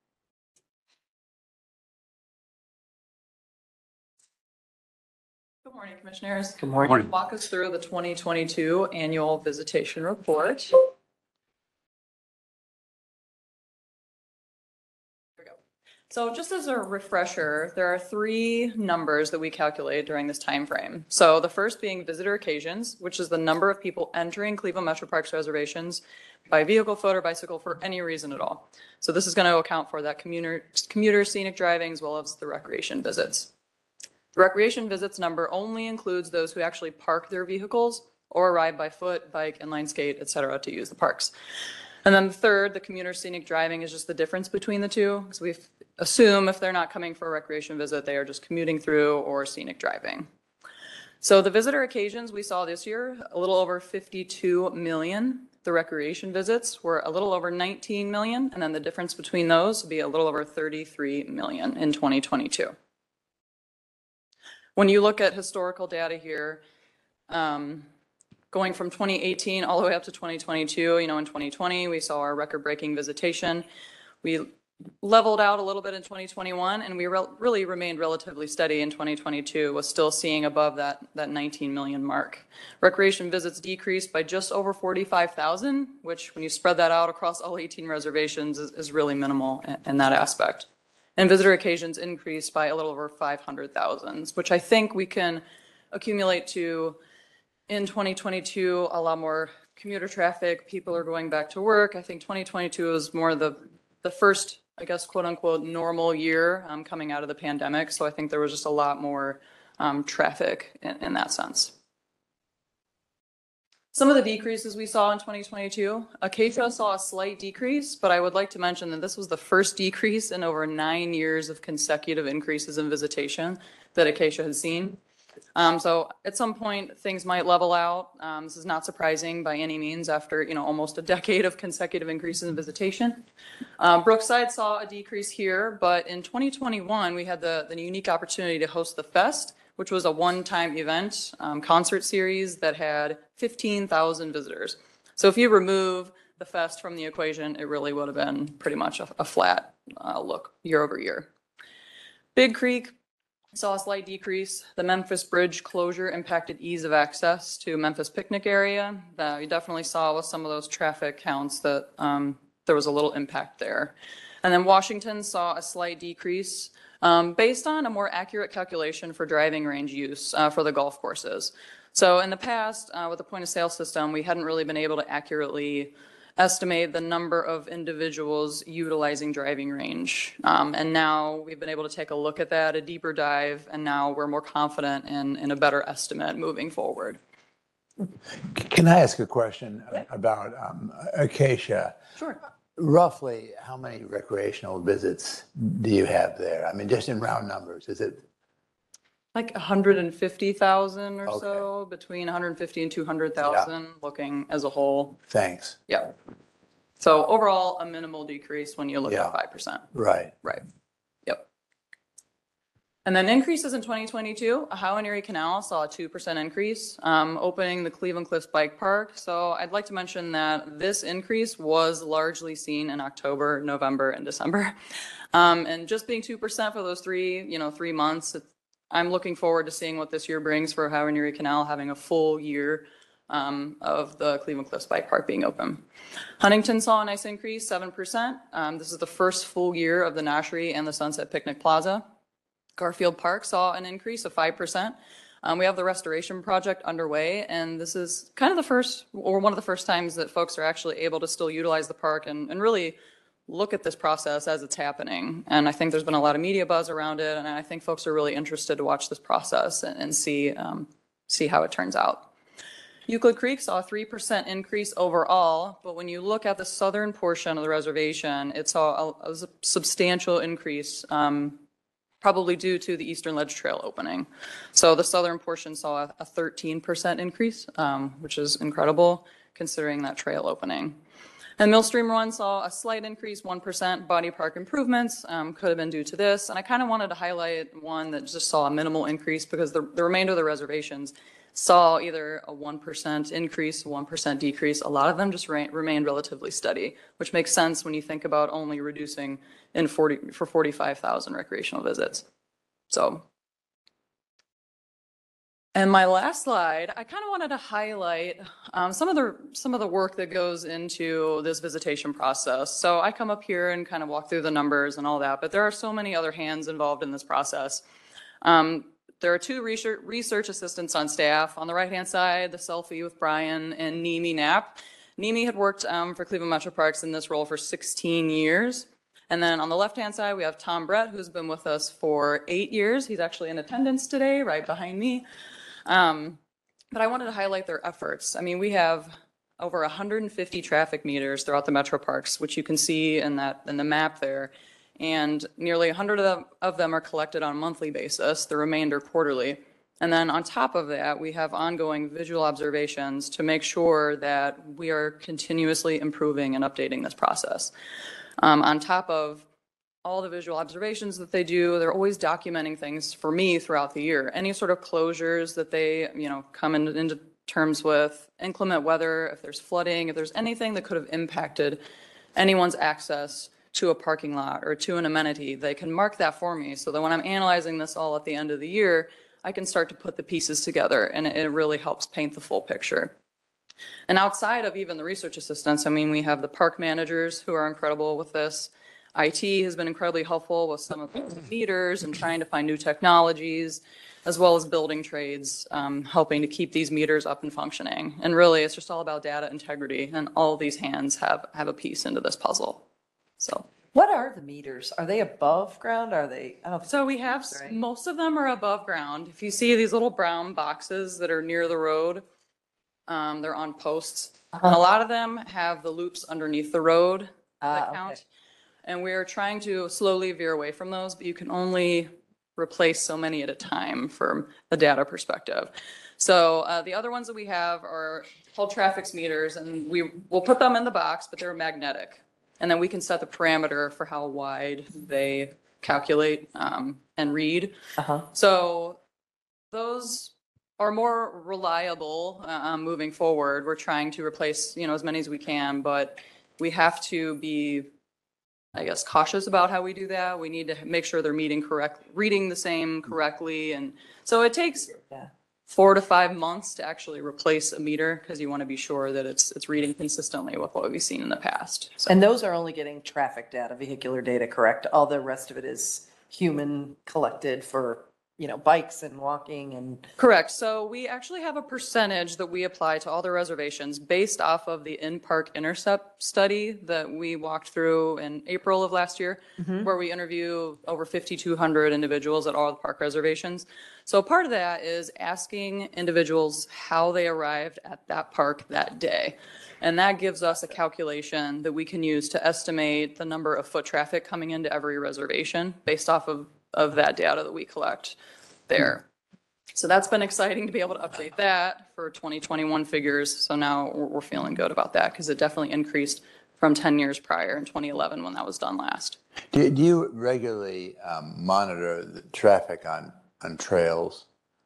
Good morning, Commissioners. Good morning. Walk us through the 2022 annual visitation report. Here we go. So just as a refresher, there are three numbers that we calculate during this time frame. So the first being visitor occasions, which is the number of people entering Cleveland Metro Parks reservations by vehicle, foot, or bicycle for any reason at all. So this is going to account for that commuter scenic driving as well as the recreation visits. The recreation visits number only includes those who actually park their vehicles or ride by foot, bike, inline skate, et cetera, to use the parks. And then the third, the commuter scenic driving, is just the difference between the two. So we assume if they're not coming for a recreation visit, they are just commuting through or scenic driving. So the visitor occasions we saw this year, a little over 52 million. The recreation visits were a little over 19 million. And then the difference between those would be a little over 33 million in 2022. When you look at historical data here, going from 2018 all the way up to 2022, in 2020, we saw our record-breaking visitation. We leveled out a little bit in 2021, and we really remained relatively steady in 2022, was still seeing above that 19 million mark. Recreation visits decreased by just over 45,000, which when you spread that out across all 18 reservations is really minimal in that aspect. And visitor occasions increased by a little over 500,000, which I think we can accumulate to in 2022, a lot more commuter traffic, people are going back to work. I think 2022 is more the first, I guess, quote unquote, normal year coming out of the pandemic. So I think there was just a lot more traffic in that sense. Some of the decreases we saw in 2022, Acacia saw a slight decrease, but I would like to mention that this was the first decrease in over 9 years of consecutive increases in visitation that Acacia has seen. So at some point things might level out. This is not surprising by any means after, almost a decade of consecutive increases in visitation. Brookside saw a decrease here, but in 2021, we had the unique opportunity to host the Fest, which was a one-time event, concert series that had 15,000 visitors. So if you remove the Fest from the equation, it really would have been pretty much a flat look year over year. Big Creek saw a slight decrease. The Memphis Bridge closure impacted ease of access to Memphis picnic area. You definitely saw with some of those traffic counts that there was a little impact there. And then Washington saw a slight decrease based on a more accurate calculation for driving range use for the golf courses. So in the past, with the point of sale system, we hadn't really been able to accurately estimate the number of individuals utilizing driving range. And now we've been able to take a look at that, a deeper dive, and now we're more confident in a better estimate moving forward. Can I ask a question about Acacia? Sure. Roughly, how many recreational visits do you have there? I mean, just in round numbers, is it? Like 150,000 or Okay. so, between 150 and 200,000 looking as a whole. Thanks. Yeah. So overall, a minimal decrease when you look Yeah. at 5%. Right. Right. Yep. And then increases in 2022, Ohio and Erie Canal saw a 2% increase, opening the Cleveland Cliffs Bike Park. So I'd like to mention that this increase was largely seen in October, November, and December. And just being 2% for those 3 months, I'm looking forward to seeing what this year brings for Ohio and Erie Canal, having a full year of the Cleveland Cliffs Bike Park being open. Huntington saw a nice increase, 7%. This is the first full year of the Nashri and the Sunset Picnic Plaza. Garfield Park saw an increase of 5%. We have the restoration project underway, and this is kind of the first, or one of the first times that folks are actually able to still utilize the park and really look at this process as it's happening. And I think there's been a lot of media buzz around it, and I think folks are really interested to watch this process and see how it turns out. Euclid Creek saw a 3% increase overall, but when you look at the southern portion of the reservation, it saw a substantial increase, probably due to the Eastern Ledge Trail opening. So the southern portion saw a 13% increase, which is incredible considering that trail opening. And Millstream Run saw a slight increase, 1%. Body park improvements could have been due to this. And I kind of wanted to highlight one that just saw a minimal increase because the remainder of the reservations saw either a 1% increase, 1% decrease. A lot of them just remained relatively steady, which makes sense when you think about only reducing for 45,000 recreational visits. So And my last slide, I kind of wanted to highlight some of the work that goes into this visitation process. So I come up here and kind of walk through the numbers and all that, but there are so many other hands involved in this process. There are two research assistants on staff. On the right-hand side, the selfie with Brian and Nimi Knapp. Nimi had worked for Cleveland Metro Parks in this role for 16 years. And then on the left-hand side, we have Tom Brett, who's been with us for 8 years. He's actually in attendance today, right behind me. But I wanted to highlight their efforts. I mean, we have over 150 traffic meters throughout the metro parks, which you can see in the map there. And nearly 100 of them are collected on a monthly basis, the remainder quarterly. And then on top of that, we have ongoing visual observations to make sure that we are continuously improving and updating this process. On top of all the visual observations that they do, they're always documenting things for me throughout the year. Any sort of closures that they, come into terms with, inclement weather, if there's flooding, if there's anything that could have impacted anyone's access to a parking lot or to an amenity, they can mark that for me so that when I'm analyzing this all at the end of the year, I can start to put the pieces together, and it really helps paint the full picture. And outside of even the research assistants, I mean, we have the park managers who are incredible with this. IT has been incredibly helpful with some of the meters and trying to find new technologies, as well as building trades, helping to keep these meters up and functioning. And really, it's just all about data integrity, and all of these hands have a piece into this puzzle. So. What are the meters? Are they above ground? Are they? So we have, most of them are above ground. If you see these little brown boxes that are near the road, they're on posts. And a lot of them have the loops underneath the road that count. Okay. And we're trying to slowly veer away from those, but you can only replace so many at a time from a data perspective. So the other ones that we have are called traffic meters, and we'll put them in the box, but they're magnetic. And then we can set the parameter for how wide they calculate and read. So those are more reliable moving forward. We're trying to replace, as many as we can, but we have to be, I guess, cautious about how we do that. We need to make sure they're reading the same correctly. And so it takes 4 to 5 months to actually replace a meter, because you want to be sure that it's reading consistently with what we've seen in the past. So. And those are only getting traffic data, vehicular data, correct? All the rest of it is human collected for, bikes and walking and. Correct. So we actually have a percentage that we apply to all the reservations based off of the in-park intercept study that we walked through in April of last year, where we interview over 5,200 individuals at all the park reservations. So part of that is asking individuals how they arrived at that park that day. And that gives us a calculation that we can use to estimate the number of foot traffic coming into every reservation based off of that data that we collect there. So that's been exciting to be able to update that for 2021 figures. So now we're feeling good about that, because it definitely increased from 10 years prior in 2011 when that was done last. Do you regularly monitor the traffic on trails,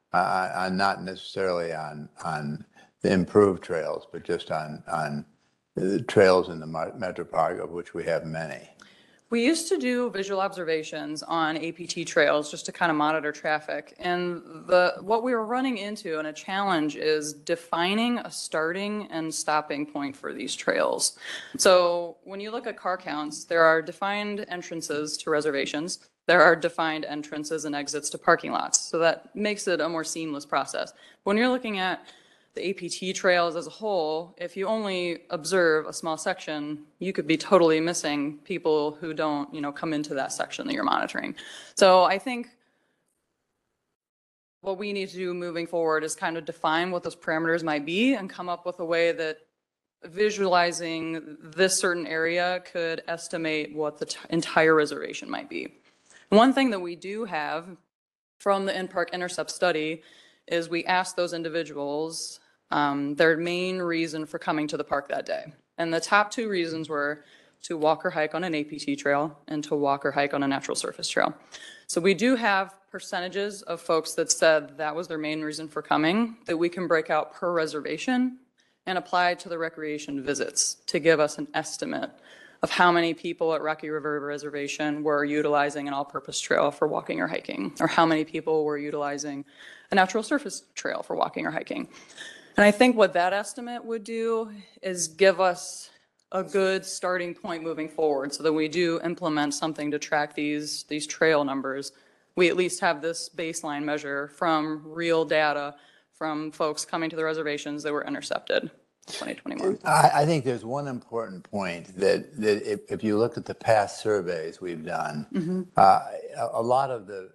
not necessarily on the improved trails, but just on the trails in the Metro Park, of which we have many? We used to do visual observations on APT trails just to kind of monitor traffic. And what we were running into, and a challenge, is defining a starting and stopping point for these trails. So when you look at car counts, there are defined entrances to reservations. There are defined entrances and exits to parking lots. So that makes it a more seamless process. When you're looking at the APT trails as a whole, if you only observe a small section, you could be totally missing people who don't, come into that section that you're monitoring. So I think what we need to do moving forward is kind of define what those parameters might be and come up with a way that visualizing this certain area could estimate what the entire reservation might be. One thing that we do have from the in-park intercept study is we asked those individuals their main reason for coming to the park that day. And the top 2 reasons were to walk or hike on an APT trail and to walk or hike on a natural surface trail. So we do have percentages of folks that said that was their main reason for coming that we can break out per reservation and apply to the recreation visits to give us an estimate of how many people at Rocky River Reservation were utilizing an all-purpose trail for walking or hiking, or how many people were utilizing a natural surface trail for walking or hiking. And I think what that estimate would do is give us a good starting point moving forward so that we do implement something to track these trail numbers. We at least have this baseline measure from real data from folks coming to the reservations that were intercepted in 2021. I think there's one important point that if you look at the past surveys we've done, a lot of the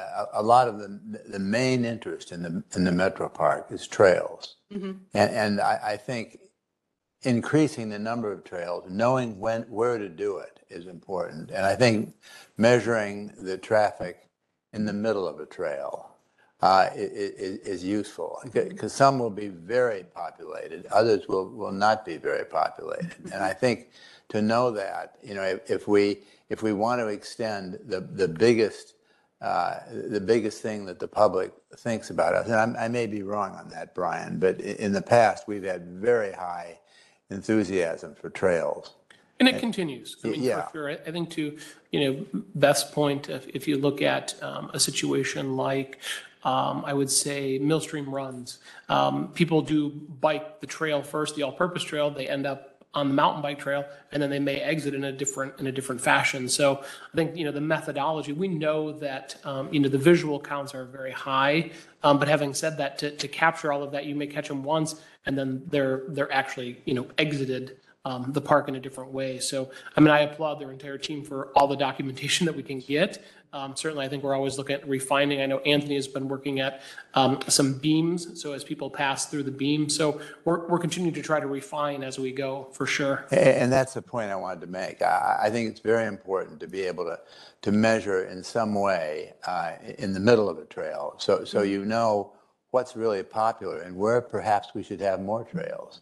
main interest in the Metro Park is trails. And I think increasing the number of trails, knowing where to do it is important. And I think measuring the traffic in the middle of a trail is useful, because some will be very populated, others will not be very populated. And I think to know that, you know, if we want to extend the biggest thing that the public thinks about us, and I may be wrong on that, Brian, but in the past we've had very high enthusiasm for trails. And it continues. I mean, for sure. I think to, Beth's point, if you look at a situation like, I would say Millstream runs, people do bike the trail first, the all-purpose trail, they end up on the mountain bike trail, and then they may exit in a different fashion. So I think, the methodology, we know that, the visual counts are very high. But having said that, to capture all of that, you may catch them once, and then they're actually, exited the park in a different way. So, I applaud their entire team for all the documentation that we can get. Certainly, I think we're always looking at refining. I know Anthony has been working at some beams, so as people pass through the beam. So we're continuing to try to refine as we go, for sure. And that's the point I wanted to make. I think it's very important to be able to measure in some way in the middle of a trail, so you know what's really popular and where perhaps we should have more trails.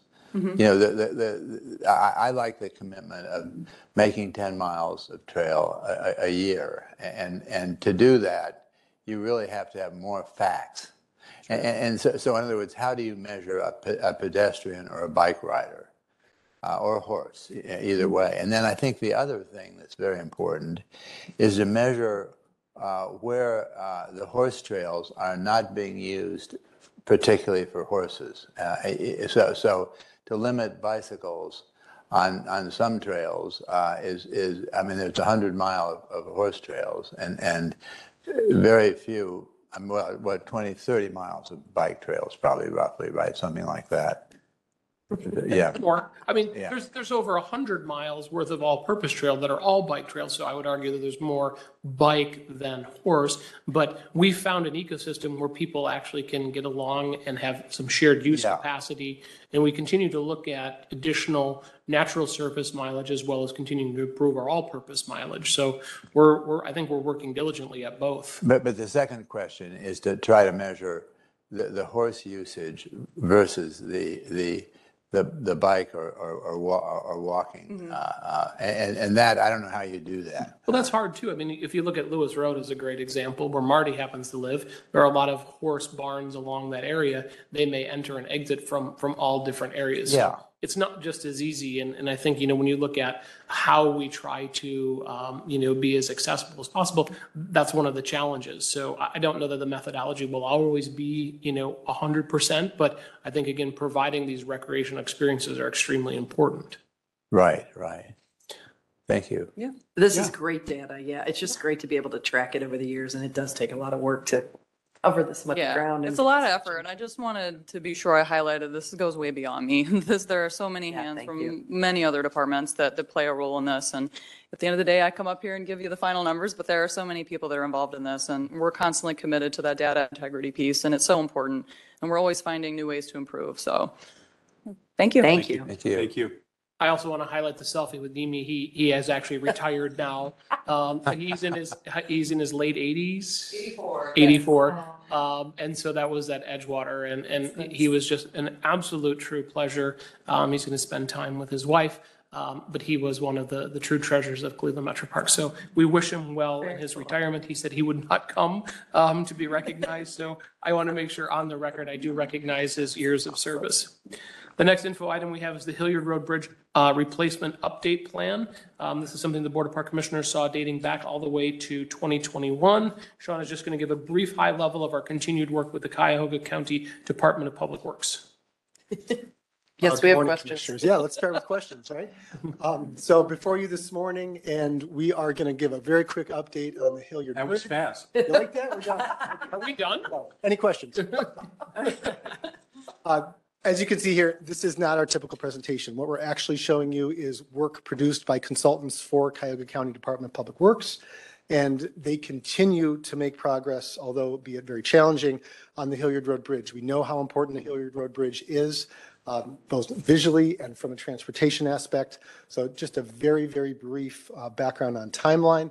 I like the commitment of making 10 miles of trail a year. And to do that, you really have to have more facts. And so in other words, how do you measure a pedestrian or a bike rider or a horse, either way? And then I think the other thing that's very important is to measure where the horse trails are not being used particularly for horses. So to limit bicycles on some trails there's 100 miles of horse trails and very few, 20, 30 miles of bike trails, probably roughly, right? Something like that. Yeah. More. There's over 100 miles worth of all-purpose trail that are all bike trails. So I would argue that there's more bike than horse. But we found an ecosystem where people actually can get along and have some shared use capacity. And we continue to look at additional natural surface mileage as well as continuing to improve our all-purpose mileage. So I think we're working diligently at both. But the second question is to try to measure the horse usage versus the bike or walking. And that, I don't know how you do that. Well, that's hard too. If you look at Lewis Road as a great example, where Marty happens to live, there are a lot of horse barns along that area. They may enter and exit from all different areas. Yeah. It's not just as easy. And I think, when you look at how we try to, be as accessible as possible, that's one of the challenges. So I don't know that the methodology will always be, 100%, but I think, again, providing these recreational experiences are extremely important. Right. Thank you. Yeah. This is great data. Yeah. It's just great to be able to track it over the years, and it does take a lot of work to cover this much ground. It's a lot of effort, and I just wanted to be sure I highlighted this goes way beyond me. There are so many hands from many other departments that play a role in this. And at the end of the day, I come up here and give you the final numbers, but there are so many people that are involved in this, and we're constantly committed to that data integrity piece, and it's so important. And we're always finding new ways to improve. So thank you. Thank you. Thank you. I also want to highlight the selfie with Demi. He has actually retired now. He's in his late 80s. 84. And so that was at Edgewater, and he was just an absolute true pleasure. He's going to spend time with his wife, but he was one of the true treasures of Cleveland Metro Park. So we wish him well in his retirement. He said he would not come to be recognized. So I want to make sure on the record I do recognize his years of service. The next info item we have is the Hilliard Road Bridge replacement update plan. This is something the Board of Park Commissioners saw dating back all the way to 2021. Sean is just going to give a brief high level of our continued work with the Cuyahoga County Department of Public Works. Yes, Good we have morning, questions. Commissioners. Yeah, let's start with questions, right? So before you this morning, and we are going to give a very quick update on the Hilliard That was Bridge. fast. You like that? We're done. Are we done? Any questions? As you can see here, this is not our typical presentation. What we're actually showing you is work produced by consultants for Cuyahoga County Department of Public Works. And they continue to make progress, although be it very challenging, on the Hilliard Road Bridge. We know how important the Hilliard Road Bridge is, both visually and from a transportation aspect. So just a very, very brief background on timeline.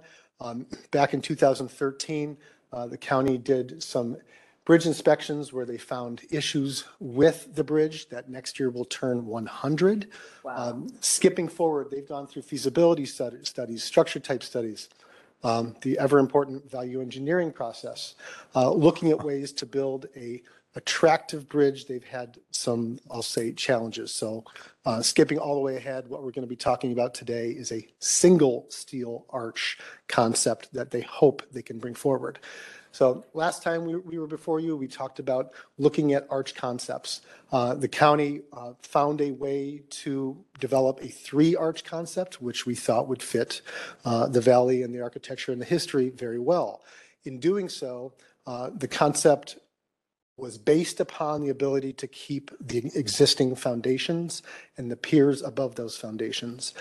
Back in 2013, the county did some bridge inspections where they found issues with the bridge that next year will turn 100. Wow. Skipping forward, they've gone through feasibility studies, structure type studies, the ever important value engineering process, looking at ways to build a attractive bridge. They've had some, I'll say, challenges. So skipping all the way ahead, what we're going to be talking about today is a single steel arch concept that they hope they can bring forward. So last time we were before you, we talked about looking at arch concepts. The county found a way to develop a 3-arch concept, which we thought would fit the valley and the architecture and the history very well. In doing so, the concept was based upon the ability to keep the existing foundations and the piers above those foundations.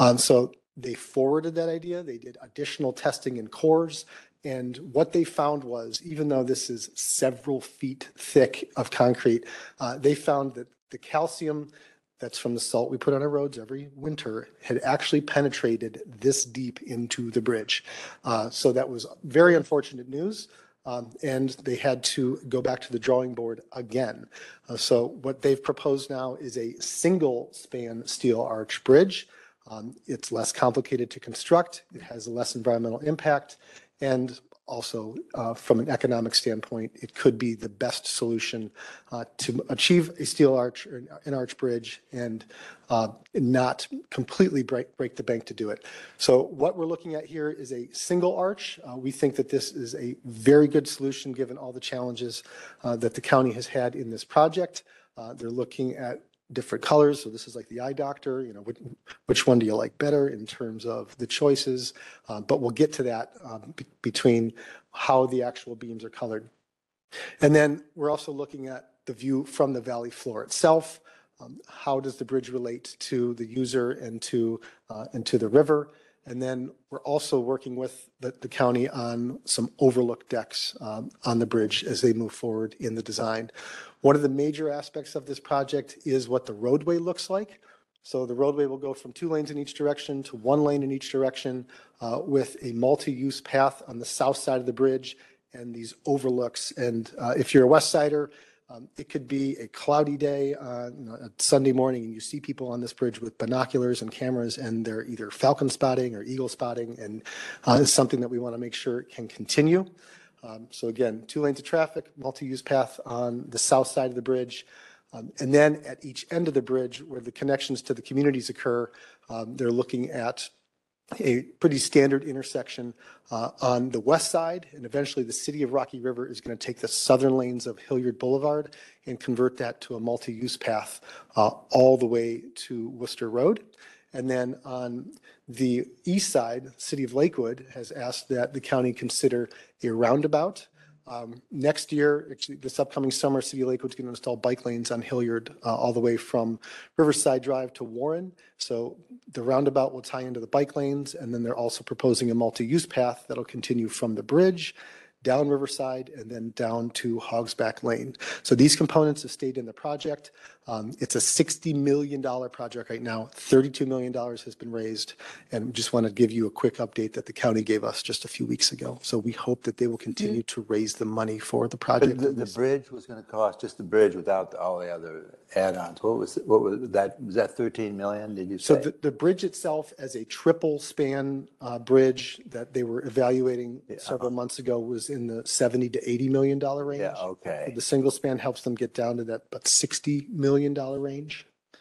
So they forwarded that idea. They did additional testing in cores. And what they found was, even though this is several feet thick of concrete, they found that the calcium that's from the salt we put on our roads every winter had actually penetrated this deep into the bridge. So that was very unfortunate news. And they had to go back to the drawing board again. So what they've proposed now is a single span steel arch bridge. It's less complicated to construct. It has less environmental impact. And also, from an economic standpoint, it could be the best solution to achieve a steel arch or an arch bridge and not completely break the bank to do it. So what we're looking at here is a single arch. We think that this is a very good solution given all the challenges that the county has had in this project. They're looking at different colors. So this is like the eye doctor, you know, which one do you like better in terms of the choices? But we'll get to that between how the actual beams are colored. And then we're also looking at the view from the valley floor itself. How does the bridge relate to the user and to the river? And then we're also working with the county on some overlook decks on the bridge as they move forward in the design. One of the major aspects of this project is what the roadway looks like. So the roadway will go from 2 lanes in each direction to 1 lane in each direction with a multi-use path on the south side of the bridge and these overlooks. And if you're a West Sider, it could be a cloudy day, a Sunday morning, and you see people on this bridge with binoculars and cameras, and they're either falcon spotting or eagle spotting, and it's something that we want to make sure can continue. So again, 2 lanes of traffic, multi-use path on the south side of the bridge. And then at each end of the bridge where the connections to the communities occur, they're looking at a pretty standard intersection on the west side. And eventually the city of Rocky River is going to take the southern lanes of Hilliard Boulevard and convert that to a multi-use path all the way to Worcester Road. And then on the east side, City of Lakewood has asked that the county consider a roundabout. Next year, actually this upcoming summer, City of Lakewood's going to install bike lanes on Hilliard all the way from Riverside Drive to Warren. So the roundabout will tie into the bike lanes, and then they're also proposing a multi-use path that'll continue from the bridge down Riverside and then down to Hogsback Lane. So these components have stayed in the project. It's a $60 million project right now. $32 million has been raised. And we just want to give you a quick update that the county gave us just a few weeks ago. So we hope that they will continue to raise the money for the project. The bridge was going to cost, just the bridge without all the other add-ons. What was that? Was that 13 million, did you say? So the bridge itself as a triple span bridge that they were evaluating several months ago was in the $70 to $80 million range. Yeah, okay. The single span helps them get down to that about $60 million range.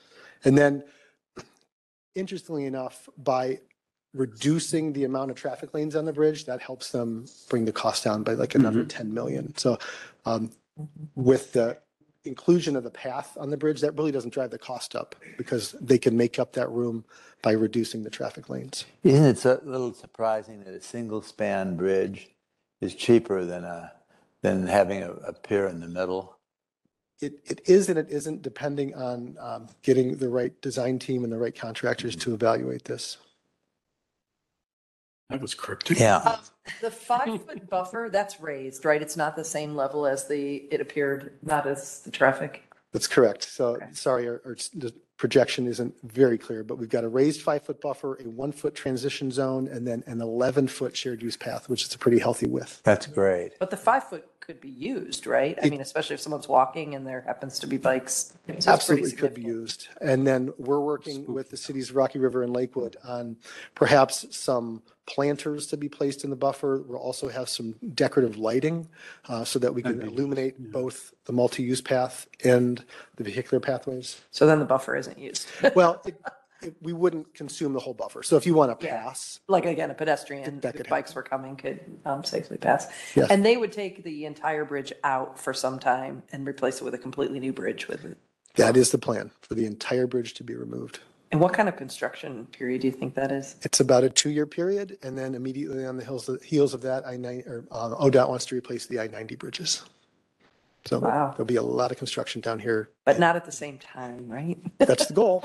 And then, interestingly enough, by reducing the amount of traffic lanes on the bridge, that helps them bring the cost down by like another 10 million. So with the inclusion of the path on the bridge, that really doesn't drive the cost up because they can make up that room by reducing the traffic lanes. Isn't it a little surprising that a single span bridge is cheaper than having a pier in the middle? It is and it isn't, depending on getting the right design team and the right contractors to evaluate this. That was cryptic. Yeah. The 5-foot buffer, that's raised, right? It's not the same level as it appeared, not as the traffic. That's correct. So, sorry, the projection isn't very clear, but we've got a raised 5-foot buffer, a 1-foot transition zone, and then an 11-foot shared use path, which is a pretty healthy width. That's great. But the 5-foot could be used, right? I mean, especially if someone's walking and there happens to be bikes. So it's pretty Absolutely could be used. And then we're working with the cities of Rocky River and Lakewood on perhaps some planters to be placed in the buffer. We'll also have some decorative lighting so that we can illuminate both the multi-use path and the vehicular pathways. So then the buffer isn't used. Well, we wouldn't consume the whole buffer. So if you want to Yeah. pass, Like, again, a pedestrian, That if could bikes were coming, could safely pass. Yes. And they would take the entire bridge out for some time and replace it with a completely new bridge with it. that is the plan, for the entire bridge to be removed. And what kind of construction period do you think that is? It's about a 2-year period, and then immediately on the heels of that, ODOT wants to replace the I-90 bridges. So Wow. there'll be a lot of construction down here. But not at the same time, right? That's the goal.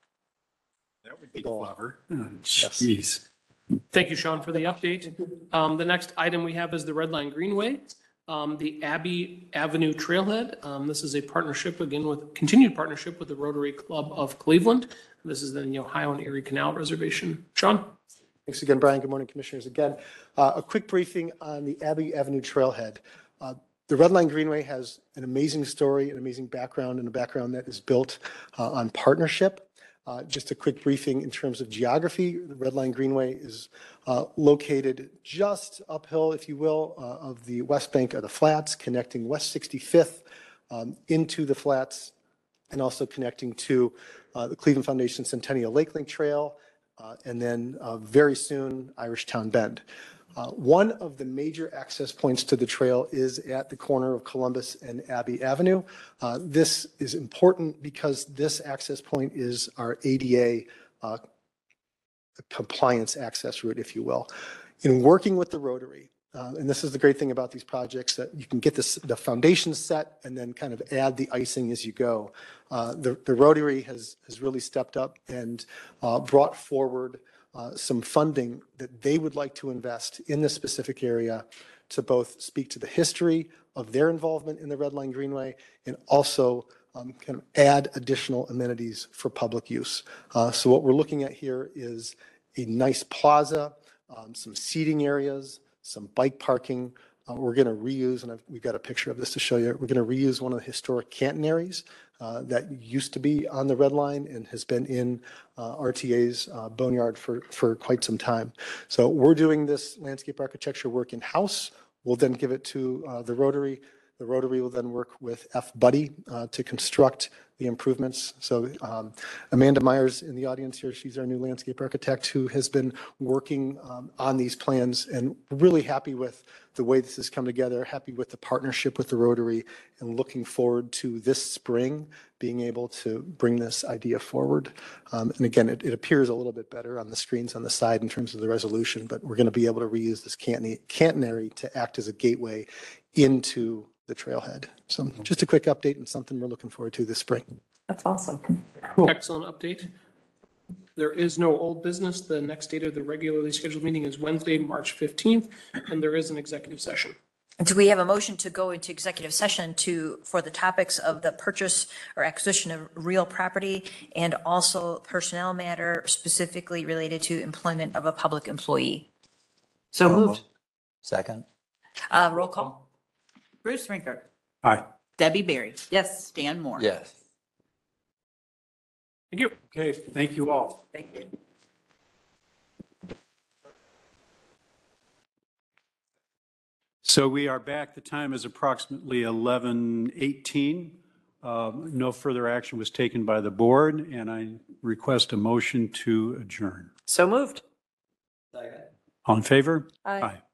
That would be clever. Jeez. Thank you, Sean, for the update. The next item we have is the Red Line Greenway, the Abbey Avenue Trailhead. This is a partnership, again, continued partnership with the Rotary Club of Cleveland. This is in the Ohio and Erie Canal Reservation. Sean? Thanks again, Brian. Good morning, Commissioners. Again, a quick briefing on the Abbey Avenue Trailhead. The Red Line Greenway has an amazing story, an amazing background, and a background that is built on partnership. Just a quick briefing in terms of geography. The Red Line Greenway is located just uphill, if you will, of the west bank of the Flats, connecting West 65th into the Flats, and also connecting to the Cleveland Foundation Centennial Lake Link Trail, and then very soon Irishtown Bend. One of the major access points to the trail is at the corner of Columbus and Abbey Avenue. This is important because this access point is our ADA compliance access route, if you will. In working with the Rotary, and this is the great thing about these projects, that you can get the foundation set and then kind of add the icing as you go. The Rotary has really stepped up and brought forward some funding that they would like to invest in this specific area to both speak to the history of their involvement in the Red Line Greenway and also kind of add additional amenities for public use. So what we're looking at here is a nice plaza, some seating areas, some bike parking. We're going to reuse, and we've got a picture of this to show you. We're going to reuse one of the historic cantonaries that used to be on the Red Line and has been in RTA's boneyard for quite some time. So we're doing this landscape architecture work in-house. We'll then give it to the Rotary. The Rotary will then work with F-Buddy to construct the improvements. So Amanda Myers in the audience here, she's our new landscape architect who has been working on these plans, and really happy with the way this has come together, happy with the partnership with the Rotary, and looking forward to this spring being able to bring this idea forward. And again, it appears a little bit better on the screens on the side in terms of the resolution, but we're going to be able to reuse this cantonary to act as a gateway into the trailhead. So just a quick update and something we're looking forward to this spring. That's awesome. Excellent update. There is no old business. The next date of the regularly scheduled meeting is Wednesday, March 15th, and there is an executive session. Do we have a motion to go into executive session for the topics of the purchase or acquisition of real property and also personnel matter specifically related to employment of a public employee? So moved. Second? Roll call. Bruce Rinker. Aye. Debbie Berry. Yes. Dan Moore. Yes. Thank you. Okay, thank you all. Thank you. So we are back. The time is approximately 11:18. No further action was taken by the board, and I request a motion to adjourn. So moved. All in favor? Aye.